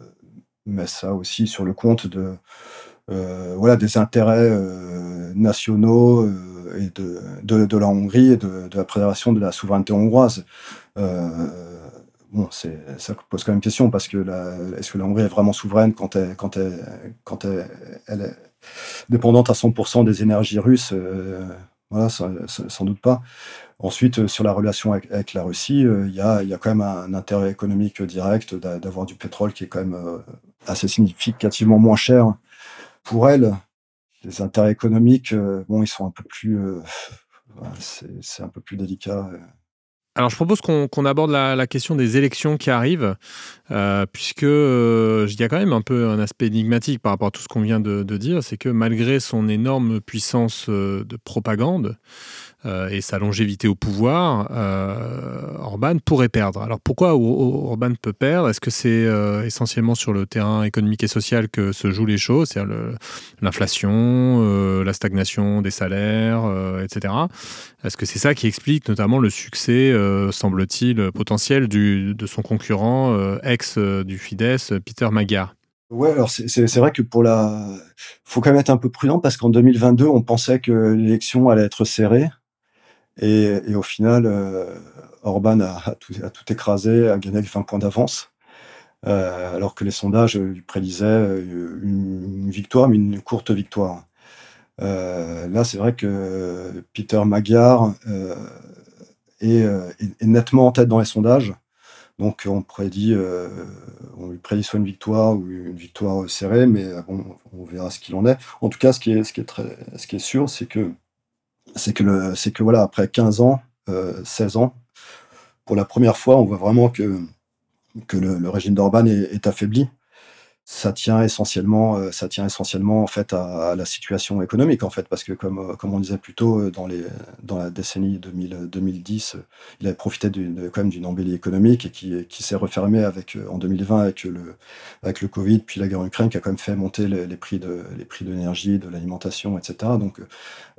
met ça aussi sur le compte de, heu, voilà, des intérêts, heu, nationaux, heu et de de de la Hongrie et de de la préservation de la souveraineté hongroise. Heu, bon, c'est ça pose quand même question parce que la est-ce que la Hongrie est vraiment souveraine quand elle quand elle quand elle elle est dépendante à cent pour cent des énergies russes? Heu, voilà, ça ça sans doute pas. Ensuite, heu, sur la relation avec avec la Russie, heu, il y a il y a quand même un intérêt économique direct d'a d'avoir du pétrole qui est quand même, heu, assez significativement moins cher pour elle. Les intérêts économiques, heu, bon, ils sont un peu plus, heu, ouais, c'est c'est un peu plus délicat, heu Alors, je propose qu'on qu'on aborde la, la question des élections qui arrivent, euh, puisque euh, il y a quand même un peu un aspect énigmatique par rapport à tout ce qu'on vient de, de dire, c'est que malgré son énorme puissance euh, de propagande, euh, et sa longévité au pouvoir, euh, Orban pourrait perdre. Alors pourquoi Orban peut perdre? Est-ce que c'est euh, essentiellement sur le terrain économique et social que se jouent les choses, c'est-à-dire le, l'inflation, euh, la stagnation des salaires, euh, et cetera. Est-ce que c'est ça qui explique notamment le succès, euh, semble-t-il, potentiel du, de son concurrent euh, ex euh, du Fidesz, Peter Magyar? Ouais, alors c'est c'est c'est vrai que pour la faut quand même être un peu prudent parce qu'en deux mille vingt-deux, on pensait que l'élection allait être serrée et et au final, heu, Orban a a tout a tout écrasé, a gagné avec vingt points d'avance, heu, alors que les sondages, lui prédisaient, heu, une une victoire, mais une courte victoire. Heu, là, c'est vrai que Peter Magyar, heu, est, heu, est est nettement en tête dans les sondages. Donc on prédit, heu, on lui prédit soit une victoire ou une victoire, heu, serrée, mais heu, bon, on verra ce qu'il en est. En tout cas, ce qui est ce qui est très ce qui est sûr, c'est que c'est que le c'est que voilà, après quinze ans, heu, seize ans, pour la première fois, on voit vraiment que que le le régime d'Orban est est affaibli. Ça tient essentiellement, heu, ça tient essentiellement en fait à à la situation économique en fait, parce que comme, heu, comme on disait plus tôt, heu, dans les dans la décennie deux mille, deux mille dix, heu, il avait profité d'une quand même d'une embellie économique et qui qui s'est refermée avec, heu, en deux mille vingt avec le avec le Covid, puis la guerre en Ukraine qui a quand même fait monter les les prix de les prix de l'énergie, de l'alimentation et cetera. Donc, heu,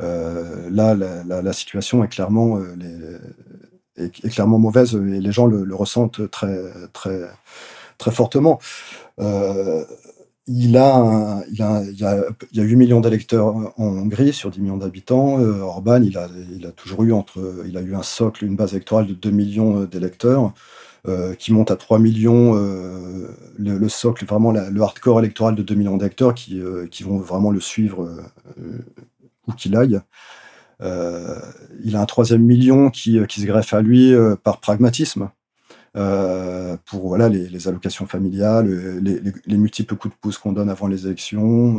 là, la la la situation est clairement, heu, les est est clairement mauvaise, et les gens le le ressentent très très très fortement. Heu, il a un il a il y a il y a huit millions d'électeurs en Hongrie sur dix millions d'habitants. Heu, Orban, il a il a toujours eu entre il a eu un socle, une base électorale de deux millions d'électeurs, heu, qui monte à trois millions, heu, le le socle, vraiment la le hardcore électoral de deux millions d'électeurs qui, heu, qui vont vraiment le suivre, heu, où qu'il aille. Heu, il a un troisième million qui, heu, qui se greffe à lui, heu, par pragmatisme. Heu, pour voilà les les allocations familiales, heu, les les les multiples coups de pouce qu'on donne avant les élections,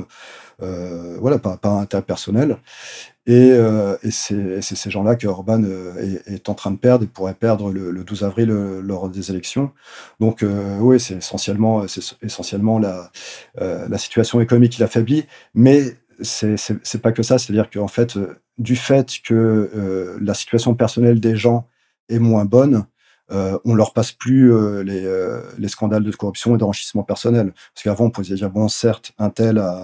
heu, voilà, par par intérêt personnel, et heu et c'est et c'est ces gens-là que Orban, heu, est est en train de perdre et pourrait perdre le le douze avril, heu, lors des élections. Donc heu, oui, c'est essentiellement, c'est essentiellement la, heu, la situation économique qui l'affaiblit, mais c'est c'est c'est pas que ça. C'est-à-dire qu'en fait, heu, du fait que, heu, la situation personnelle des gens est moins bonne, heu, on leur passe plus, heu, les, heu, les scandales de corruption et d'enrichissement personnel. Parce qu'avant, on pouvait dire: «Bon, certes, un tel a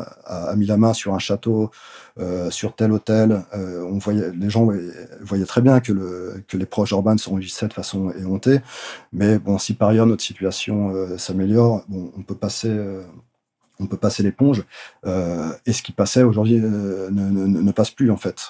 a a mis la main sur un château, heu, sur tel hôtel», heu, on voyait les gens voyaient voyaient très bien que le que les proches d'Orban s'enrichissaient de façon éhontée. Mais bon, si par ailleurs notre situation, heu, s'améliore, bon, on peut passer, heu, on peut passer l'éponge, heu et ce qui passait aujourd'hui, heu, ne ne ne passe plus, en fait.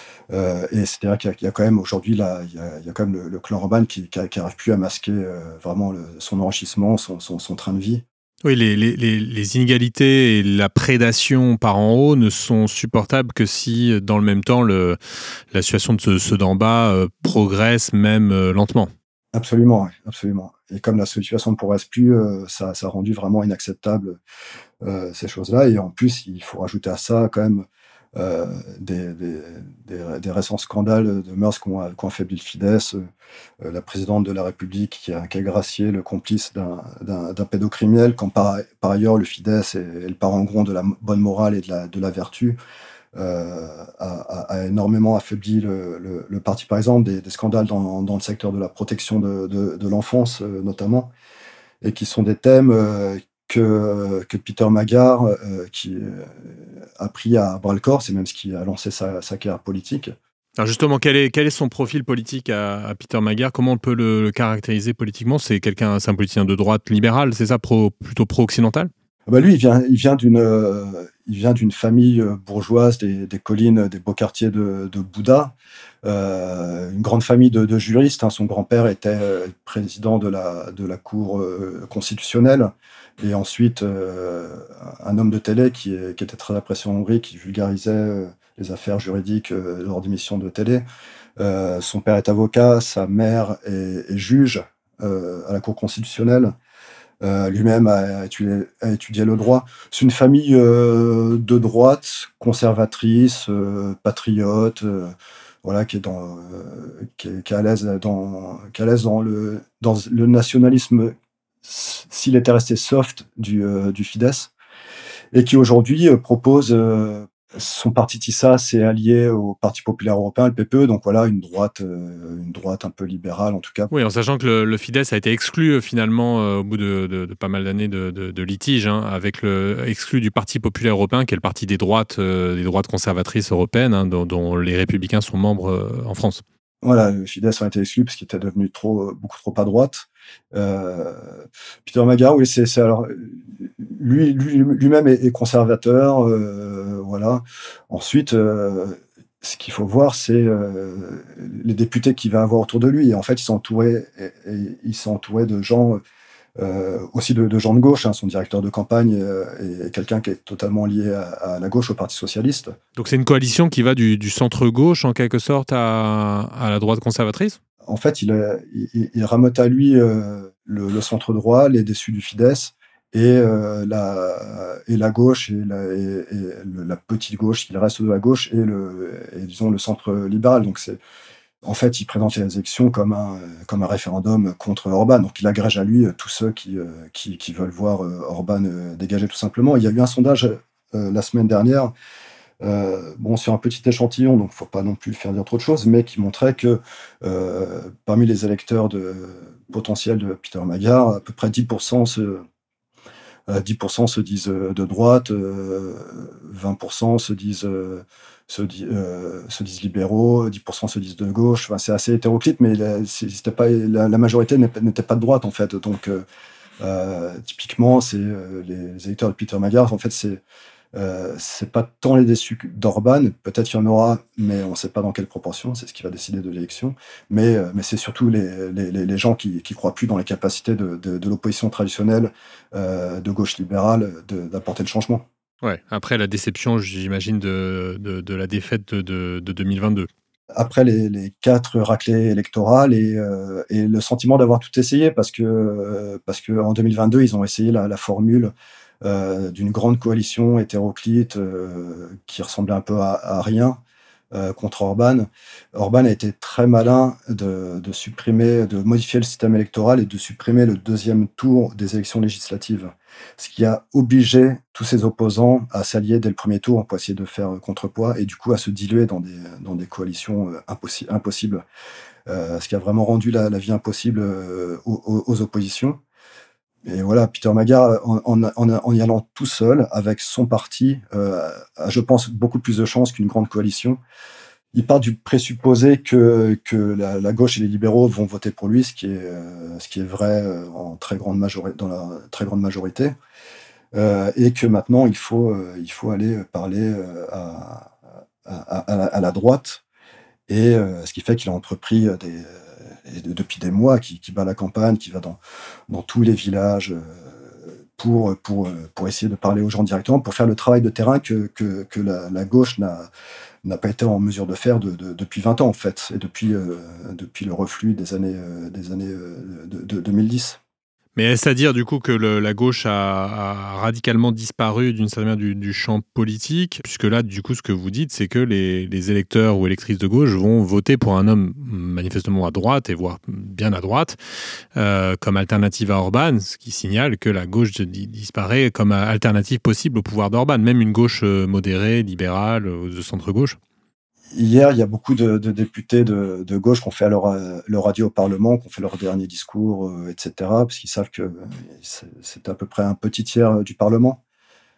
Heu et c'est-à-dire qu'il y a qu'il y a quand même aujourd'hui là, il y a il y a quand même le le clan Orban qui qui qui arrive plus à masquer, heu, vraiment le son enrichissement, son son son train de vie. Oui, les, les, les, les inégalités et la prédation par en haut ne sont supportables que si, dans le même temps, le, la situation de ceux, ceux d'en bas euh, progresse même euh, lentement. Absolument, ouais, absolument, et comme la situation ne progresse plus, heu, ça ça a rendu vraiment inacceptable, heu, ces choses-là, et en plus, il faut rajouter à ça quand même, heu, des des des des récents scandales de mœurs qui ont qui ont affaibli le Fidesz, heu, heu, la présidente de la République qui a qui a gracié le complice d'un d'un d'un pédocriminel, quand par par ailleurs le Fidesz est est le parent grand de la bonne morale et de la de la vertu, heu, a a a énormément affaibli le le le parti. Par exemple, des des scandales dans dans le secteur de la protection de de de l'enfance, heu, notamment, et qui sont des thèmes, heu, que que Peter Magyar, heu, qui, heu, a pris à bras-le-corps. C'est même ce qui a lancé sa sa carrière politique. Alors justement, quel est, quel est son profil politique à, à Peter Magyar? Comment on peut le, le caractériser politiquement? C'est quelqu'un, c'est un politicien de droite libérale, c'est ça, pro, plutôt pro-occidental? Ah bah, lui, il vient il vient d'une, heu, il vient d'une famille, heu, bourgeoise des des collines, des beaux quartiers de de Buda, heu, une grande famille de de juristes, hein. Son grand-père était, heu, président de la de la cour, heu, constitutionnelle, et ensuite, heu, un homme de télé qui est qui était très apprécié en Hongrie, qui vulgarisait, heu, les affaires juridiques, heu, lors d'émissions de télé. Heu, son père est avocat, sa mère est est juge, heu, à la cour constitutionnelle. Heu, lui-même a étudié a étudié le droit. C'est une famille, heu, de droite, conservatrice, heu, patriote, heu, voilà, qui est dans, euh, qui est, qui est à l'aise dans, qui est à l'aise dans le, dans le nationalisme, s- s'il était resté soft du, euh, du Fidesz, et qui aujourd'hui euh, propose euh, son parti Tissa s'est allié au Parti populaire européen, le P P E, donc voilà une droite, euh, une droite un peu libérale en tout cas. Oui, en sachant que le, le Fidesz a été exclu euh, finalement euh, au bout de, de- de pas mal d'années de, de, de litige, hein, avec le exclu du Parti populaire européen, qui est le parti des droites, euh, des droites conservatrices européennes, hein, dont, dont les Républicains sont membres euh, en France. Voilà, le Fidesz a été exclu parce qu'il était devenu trop, beaucoup trop à droite. Euh, Peter Magar, oui, c'est, c'est alors lui, lui lui-même est, est conservateur, euh, voilà. Ensuite, euh, ce qu'il faut voir, c'est euh, les députés qu'il va avoir autour de lui. Et en fait, il s'est entouré, et, et il s'est entouré de gens, euh, aussi de, de gens de gauche. Hein. Son directeur de campagne euh, est quelqu'un qui est totalement lié à, à la gauche, au Parti socialiste. Donc c'est une coalition qui va du, du centre-gauche en quelque sorte à, à la droite conservatrice. En fait, il, a- il, il ramote à lui euh, le, le centre droit, les déçus du Fidesz, et, euh, la, et la gauche, et la, et, et le- la petite gauche, il reste de la gauche, et, le, et disons le centre libéral. Donc, c'est, en fait, il présente les élections comme un, comme un référendum contre Orban. Donc, il agrège à lui euh, tous ceux qui, euh, qui, qui veulent voir euh, Orban euh, dégager tout simplement. Il y a eu un sondage euh, la semaine dernière, euh, bon, sur un petit échantillon, donc il ne faut pas non plus faire dire trop de choses, mais qui montrait que euh, parmi les électeurs de, potentiels de Peter Magar, à peu près dix pour cent se, euh, dix pour cent se disent euh, de droite, euh, vingt pour cent se disent, euh, se, di- euh, se disent libéraux, dix pour cent se disent de gauche. Enfin, c'est assez hétéroclite, mais la, c'est- c'était pas, la, la majorité n'est- n'était pas de droite, en fait. Donc, euh, euh, typiquement, c'est euh, les, les électeurs de Peter Magar, en fait, c'est euh, c'est pas tant les déçus d'Orban, peut-être qu'il y en aura, mais on ne sait pas dans quelle proportion, c'est ce qui va décider de l'élection. Mais, euh, mais c'est surtout les, les, les gens qui ne croient plus dans les capacités de, de, de l'opposition traditionnelle euh, de gauche libérale de- d'apporter le changement. Ouais. Après la déception, j'imagine, de, de, de la défaite de, de, de deux mille vingt-deux. Après les, les quatre raclées électorales et, euh, et le sentiment d'avoir tout essayé, parce que, euh, parce que en deux mille vingt-deux, ils ont essayé la, la formule euh, d'une grande coalition hétéroclite euh, qui ressemblait un peu à, à rien euh, contre Orban. Orban a été très malin de, de supprimer, de modifier le système électoral et de supprimer le deuxième tour des élections législatives, ce qui a obligé tous ses opposants à s'allier dès le premier tour pour essayer de faire contrepoids et du coup à se diluer dans des, dans des coalitions euh, impossi- impossibles, euh, ce qui a vraiment rendu la, la vie impossible euh, aux, aux- aux oppositions. Et voilà, Peter Magar, en, en, en, en y allant tout seul, avec son parti, euh, a, je pense, beaucoup plus de chances qu'une grande coalition. Il part du présupposé que, que la, la gauche et les libéraux vont voter pour lui, ce qui est, euh, ce qui est vrai euh, en très grande majorité, dans la très grande majorité, euh, et que maintenant il faut, euh, il faut aller parler euh, à, à, à, la, à la droite, et euh, ce qui fait qu'il a entrepris des, et de- depuis des mois, qui, qui bat la campagne, qui va dans, dans tous les villages euh, pour, pour, euh, pour essayer de parler aux gens directement, pour faire le travail de terrain que, que, que la, la gauche n'a, n'a pas été en mesure de faire de, de- depuis vingt ans, en fait, et depuis, euh, depuis le reflux des années, euh, des années euh, de, de deux mille dix. Mais est-ce à dire du coup que le- la gauche a, a radicalement disparu d'une certaine manière du, du champ politique, puisque là, du coup, ce que vous dites, c'est que les, les électeurs ou électrices de gauche vont voter pour un homme manifestement à droite, et voire bien à droite, euh, comme alternative à Orban, ce qui signale que la gauche di- disparaît comme alternative possible au pouvoir d'Orban, même une gauche euh, modérée, libérale, ou de centre-gauche. Hier, il y a beaucoup de, de députés de, de gauche qui ont fait leur, euh, leur radio au Parlement, qui ont fait leur dernier discours, euh, et cetera, parce qu'ils savent que euh, c'est, c'est à peu près un petit tiers euh, du Parlement.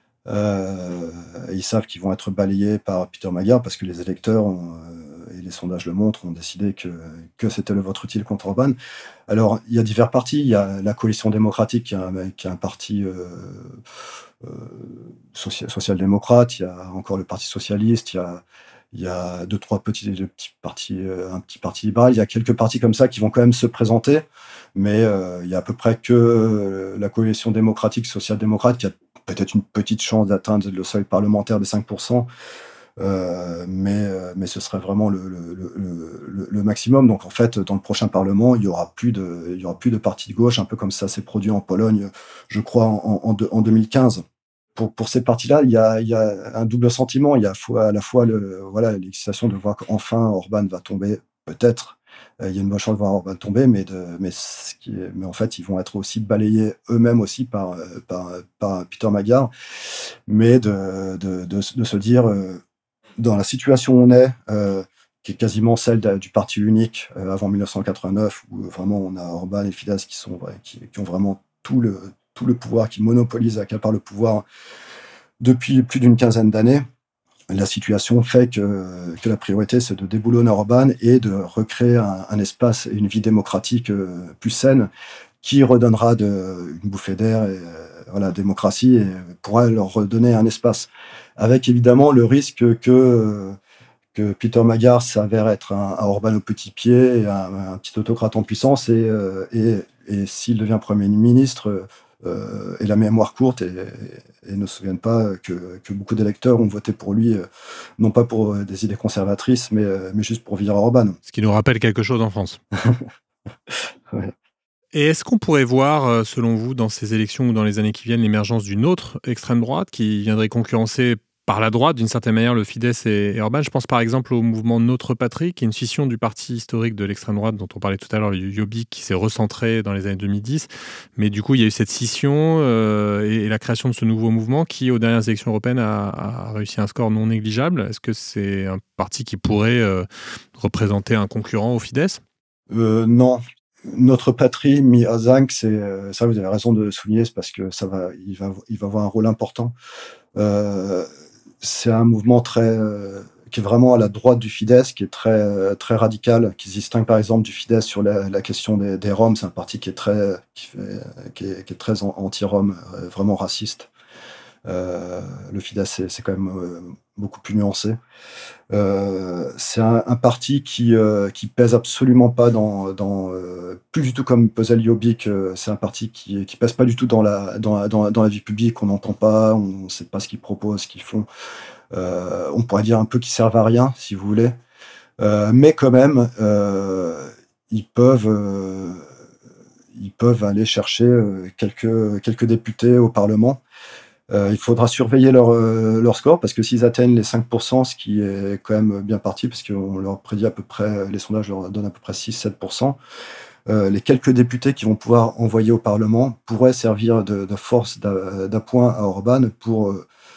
Euh, et ils savent qu'ils vont être balayés par Peter Magar parce que les électeurs, ont, euh, et les sondages le montrent, ont décidé que, que c'était le vote utile contre Orban. Alors, il y a divers partis. Il y a la coalition démocratique qui est un, qui est un parti euh, euh, social- social-démocrate. Il y a encore le Parti socialiste. Il y a, il y a deux, trois petits, deux petits partis, euh, un petit parti libéral. Il y a quelques partis comme ça qui vont quand même se présenter. Mais euh, il y a à peu près que euh, la coalition démocratique, social-démocrate qui a peut-être une petite chance d'atteindre le seuil parlementaire des cinq pour cent, euh, mais, euh, mais ce serait vraiment le, le, le, le, le maximum. Donc en fait, dans le prochain Parlement, il n'y aura plus de, il y aura plus de parti de gauche, un peu comme ça s'est produit en Pologne, je crois, en, en, en deux mille quinze. pour, pour ces partis-là, il y a, il y a un double sentiment. Il y a à, fois, à la fois le, voilà, l'excitation de voir qu'enfin Orban va tomber, peut-être. Euh, il y a une bonne chance de voir Orban tomber, mais, de, mais, ce qui est, mais en fait, ils vont être aussi balayés eux-mêmes aussi par, par, par Peter Magyar. Mais de, de, de, de se dire, euh, dans la situation où on est, euh, qui est quasiment celle de, du parti unique euh, avant mille neuf cent quatre-vingt-neuf, où vraiment on a Orban et Fidesz qui, sont, qui, qui ont vraiment tout le, tout le pouvoir, qui monopolisent, accaparent le pouvoir depuis plus d'une quinzaine d'années. La situation fait que, que la priorité, c'est de déboulonner Orban et de recréer un, un espace et une vie démocratique euh, plus saine qui redonnera de, une bouffée d'air et euh, voilà, démocratie et pourra leur redonner un espace. Avec évidemment le risque que, que Peter Magyar s'avère être un, un Orban au petit pied, et un, un petit autocrate en puissance et, euh, et, et s'il devient Premier ministre, euh, et la mémoire courte et, et, et ne se souviennent pas que, que beaucoup d'électeurs ont voté pour lui, euh, non pas pour euh, des idées conservatrices, mais, euh, mais juste pour virer Orban. Ce qui nous rappelle quelque chose en France. Ouais. Et est-ce qu'on pourrait voir, selon vous, dans ces élections ou dans les années qui viennent, l'émergence d'une autre extrême droite qui viendrait concurrencer par la droite, d'une certaine manière, le Fidesz et, et Orban? Je pense par exemple au mouvement Notre Patrie, qui est une scission du parti historique de l'extrême droite dont on parlait tout à l'heure, le Jobbik, qui s'est recentré dans les années deux mille dix. Mais du coup, il y a eu cette scission euh, et, et la création de ce nouveau mouvement qui, aux dernières élections européennes, a, a réussi un score non négligeable. Est-ce que c'est un parti qui pourrait euh, représenter un concurrent au Fidesz? euh, Non. Notre Patrie, mis à zinc, c'est euh, ça, vous avez raison de souligner, c'est parce que ça va, il va, il va avoir un rôle important. Euh, c'est un mouvement très, euh, qui est vraiment à la droite du Fidesz, qui est très, très radical, qui se distingue par exemple du Fidesz sur la, la question des, des Roms. C'est un parti qui est très, qui fait, qui est, qui est très anti-Rom, vraiment raciste. Euh, le Fidesz, c'est, c'est quand même euh, beaucoup plus nuancé. Euh, c'est un, un parti qui, euh, qui pèse absolument pas dans, dans euh, plus du tout comme pesait le Jobbik. Euh, c'est un parti qui, qui pèse pas du tout dans la, dans la, dans la, dans la vie publique. On n'entend pas, on ne sait pas ce qu'ils proposent, ce qu'ils font. Euh, on pourrait dire un peu qu'ils servent à rien, si vous voulez. Euh, mais quand même, euh, ils peuvent, euh, ils peuvent aller chercher euh, quelques, quelques députés au Parlement. Euh, il faudra surveiller leur, euh, leur score, parce que s'ils atteignent les cinq pour cent, ce qui est quand même bien parti, parce qu'on leur prédit à peu près, les sondages leur donnent à peu près six à sept pour cent, euh, les quelques députés qu'ils vont pouvoir envoyer au Parlement pourraient servir de, de force d'a, d'appoint à Orban pour,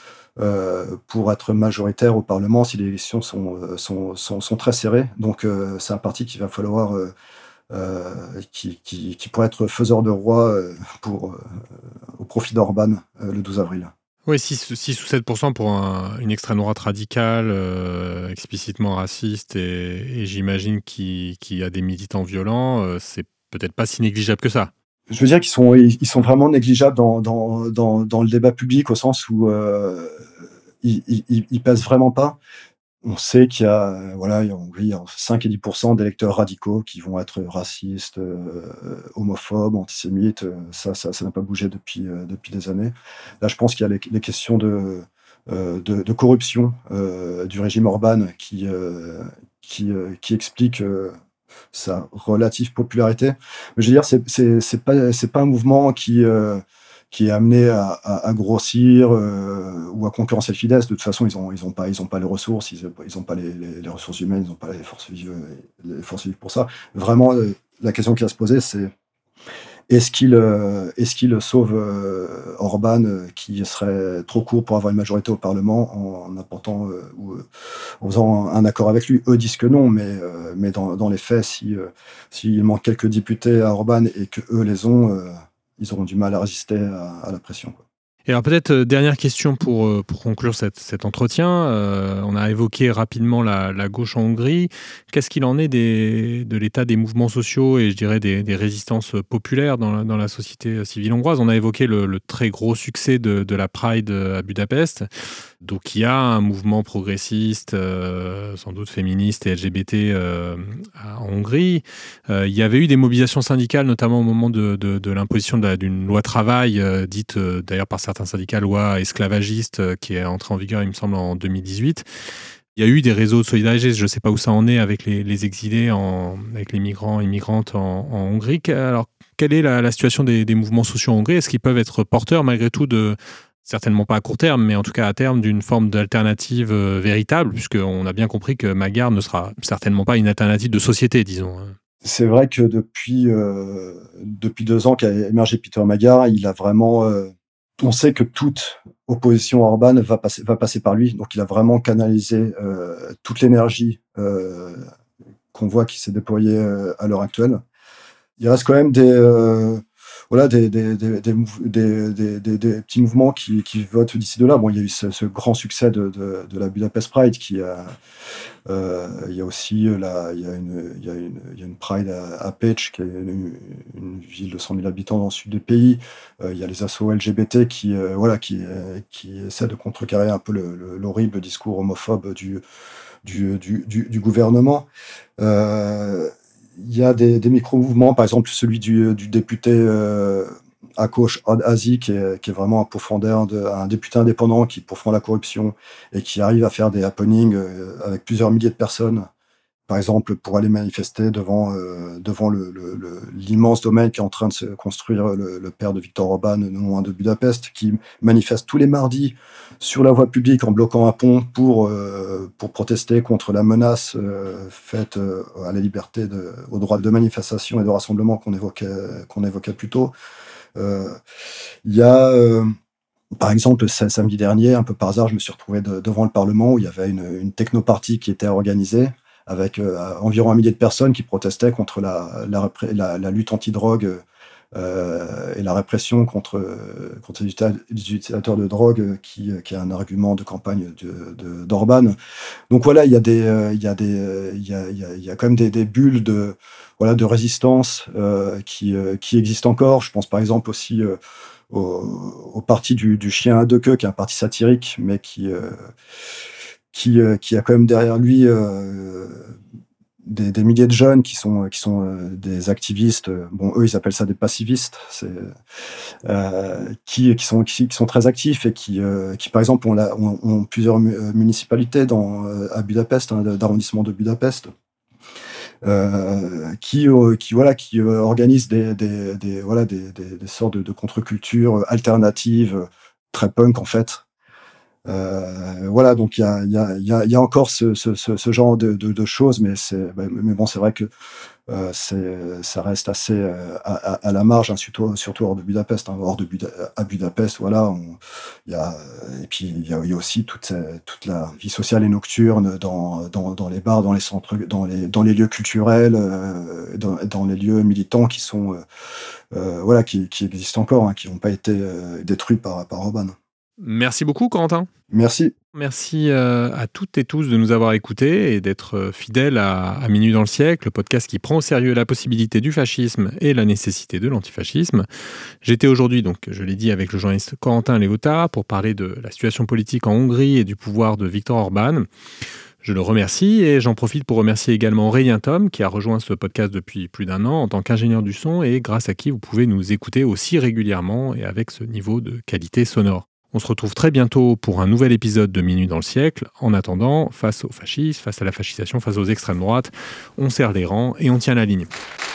euh, pour être majoritaire au Parlement si les élections sont, sont, sont, sont très serrées. Donc euh, c'est un parti qu'il va falloir... Euh, Euh, qui, qui, qui pourrait être faiseur de roi euh, pour, euh, au profit d'Orban euh, le douze avril. Oui, six ou sept pour cent pour un, une extrême droite radicale, euh, explicitement raciste, et, et j'imagine qui, qui a des militants violents, euh, c'est peut-être pas si négligeable que ça. Je veux dire qu'ils sont, ils sont vraiment négligeables dans, dans, dans, dans le débat public, au sens où euh, ils, ils, ils pèsent vraiment pas. On sait qu'il y a, voilà, en Hongrie, il y a cinq et dix pour cent d'électeurs radicaux qui vont être racistes, euh, homophobes, antisémites. Ça, ça, ça n'a pas bougé depuis, euh, depuis des années. Là, je pense qu'il y a les, les questions de, euh, de, de corruption euh, du régime Orban qui, euh, qui, euh, qui explique euh, sa relative popularité. Mais je veux dire, c'est, c'est, c'est pas, c'est pas un mouvement qui, euh, qui est amené à, à, à grossir euh, ou à concurrencer le Fidesz. De toute façon, ils n'ont ils ont pas, ils ont pas les ressources, ils n'ont pas les, les, les ressources humaines, ils n'ont pas les forces vives, les forces vives pour ça. Vraiment, euh, la question qui va se poser, c'est est-ce qu'il, euh, est-ce qu'il sauve euh, Orban, euh, qui serait trop court pour avoir une majorité au Parlement, en, en apportant euh, ou euh, en faisant un, un accord avec lui. Eux disent que non, mais, euh, mais dans, dans les faits, si, euh, s'il manque quelques députés à Orban et qu'eux les ont, euh, ils auront du mal à résister à, à la pression, quoi. Et alors peut-être euh, dernière question pour, euh, pour conclure cette, cet entretien. Euh, on a évoqué rapidement la, la gauche en Hongrie. Qu'est-ce qu'il en est des, de l'état des mouvements sociaux et je dirais des, des résistances populaires dans la, dans la société civile hongroise? On a évoqué le, le très gros succès de, de la Pride à Budapest. Donc il y a un mouvement progressiste, euh, sans doute féministe et L G B T euh, en Hongrie. Euh, il y avait eu des mobilisations syndicales, notamment au moment de, de, de l'imposition de la, d'une loi travail, euh, dite euh, d'ailleurs par certains syndicats loi esclavagiste, euh, qui est entrée en vigueur, il me semble, en deux mille dix-huit. Il y a eu des réseaux de solidarité, je ne sais pas où ça en est avec les, les exilés, en, avec les migrants et immigrantes en, en Hongrie. Alors, quelle est la, la situation des, des mouvements sociaux en Hongrie? Est-ce qu'ils peuvent être porteurs malgré tout de, certainement pas à court terme, mais en tout cas à terme, d'une forme d'alternative euh, véritable, puisqu'on a bien compris que Magare ne sera certainement pas une alternative de société, disons. C'est vrai que depuis, euh, depuis deux ans qu'a émergé Peter Magare, il a vraiment... Euh, on sait que toute opposition à Orban va passer, va passer par lui, donc il a vraiment canalisé euh, toute l'énergie euh, qu'on voit qui s'est déployée euh, à l'heure actuelle. Il reste quand même des... Euh, Voilà, des, des, des, des, des, des, des petits mouvements qui, qui votent d'ici de là. Bon, il y a eu ce, ce grand succès de, de, de la Budapest Pride qui a, euh, il y a aussi la, il y a une, il y a une, il y a une Pride à, à Pécs, qui est une, une ville de cent mille habitants dans le sud du pays. Euh, il y a les assos L G B T qui, euh, voilà, qui, euh, qui essaient de contrecarrer un peu le, le, l'horrible discours homophobe du, du, du, du, du gouvernement. Euh, Il y a des, des micro-mouvements, par exemple celui du, du député euh, Ákos Azy, qui est, qui est vraiment un pourfendeur, de, un député indépendant qui pourfend la corruption et qui arrive à faire des happenings euh, avec plusieurs milliers de personnes, par exemple pour aller manifester devant, euh, devant le, le, le, l'immense domaine qui est en train de se construire le, le père de Viktor Orban, non loin de Budapest, qui manifeste tous les mardis sur la voie publique en bloquant un pont pour, euh, pour protester contre la menace euh, faite euh, à la liberté, de, au droit de manifestation et de rassemblement qu'on évoquait, qu'on évoquait plus tôt. Euh, Il y a, euh, par exemple, samedi dernier, un peu par hasard, je me suis retrouvé de, devant le Parlement où il y avait une, une technopartie qui était organisée avec euh, environ un millier de personnes qui protestaient contre la, la, la, la lutte anti-drogue Euh, et la répression contre, contre les utilisateurs de drogue qui, qui est un argument de campagne de, de, d'Orban. Donc voilà, il y a des, il y a des, il y a, il y a, il y a quand même des, des bulles de, voilà, de résistance euh, qui, qui existent encore. Je pense par exemple aussi euh, au, au parti du, du chien à deux queues, qui est un parti satirique, mais qui, euh, qui, euh, qui a quand même derrière lui euh, Des, des milliers de jeunes qui sont, qui sont euh, des activistes, bon, eux, ils appellent ça des pacivistes, c'est, euh, qui, qui, sont, qui, qui sont très actifs et qui, euh, qui par exemple, ont, la, ont, ont plusieurs municipalités dans, à Budapest, hein, d'arrondissement de Budapest, euh, qui, euh, qui, voilà, qui euh, organisent des, des, des, voilà, des, des, des sortes de, de contre-culture alternatives, très punk en fait. Euh, voilà, donc il y a, y, a, y, a, y a encore ce, ce, ce, ce genre de, de, de choses, mais, c'est, mais bon, c'est vrai que euh, c'est, ça reste assez euh, à, à la marge, hein, surtout, surtout hors de Budapest. Hein, hors de Buda, à Budapest, voilà. On, y a, et puis il y a, y a aussi toute, toute la vie sociale et nocturne dans, dans, dans les bars, dans les centres, dans les, dans les lieux culturels, euh, dans, dans les lieux militants qui sont, euh, euh, voilà, qui, qui existent encore, hein, qui n'ont pas été euh, détruits par, par Orban. Merci beaucoup, Corentin. Merci. Merci euh, à toutes et tous de nous avoir écoutés et d'être fidèles à, à Minuit dans le siècle, le podcast qui prend au sérieux la possibilité du fascisme et la nécessité de l'antifascisme. J'étais aujourd'hui, donc je l'ai dit, avec le journaliste Corentin Léota pour parler de la situation politique en Hongrie et du pouvoir de Viktor Orban. Je le remercie et j'en profite pour remercier également Aurélien Thom qui a rejoint ce podcast depuis plus d'un an en tant qu'ingénieur du son et grâce à qui vous pouvez nous écouter aussi régulièrement et avec ce niveau de qualité sonore. On se retrouve très bientôt pour un nouvel épisode de Minuit dans le siècle. En attendant, face au fascisme, face à la fascisation, face aux extrêmes droites, on serre les rangs et on tient la ligne.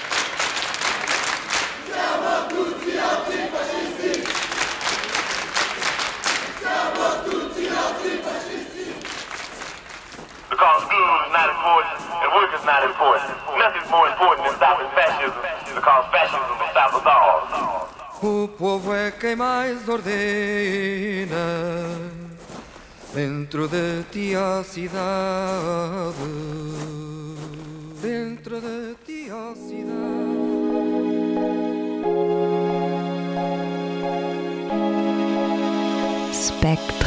O povo é quem mais ordena dentro de ti a cidade, dentro de ti a cidade. Spectrum.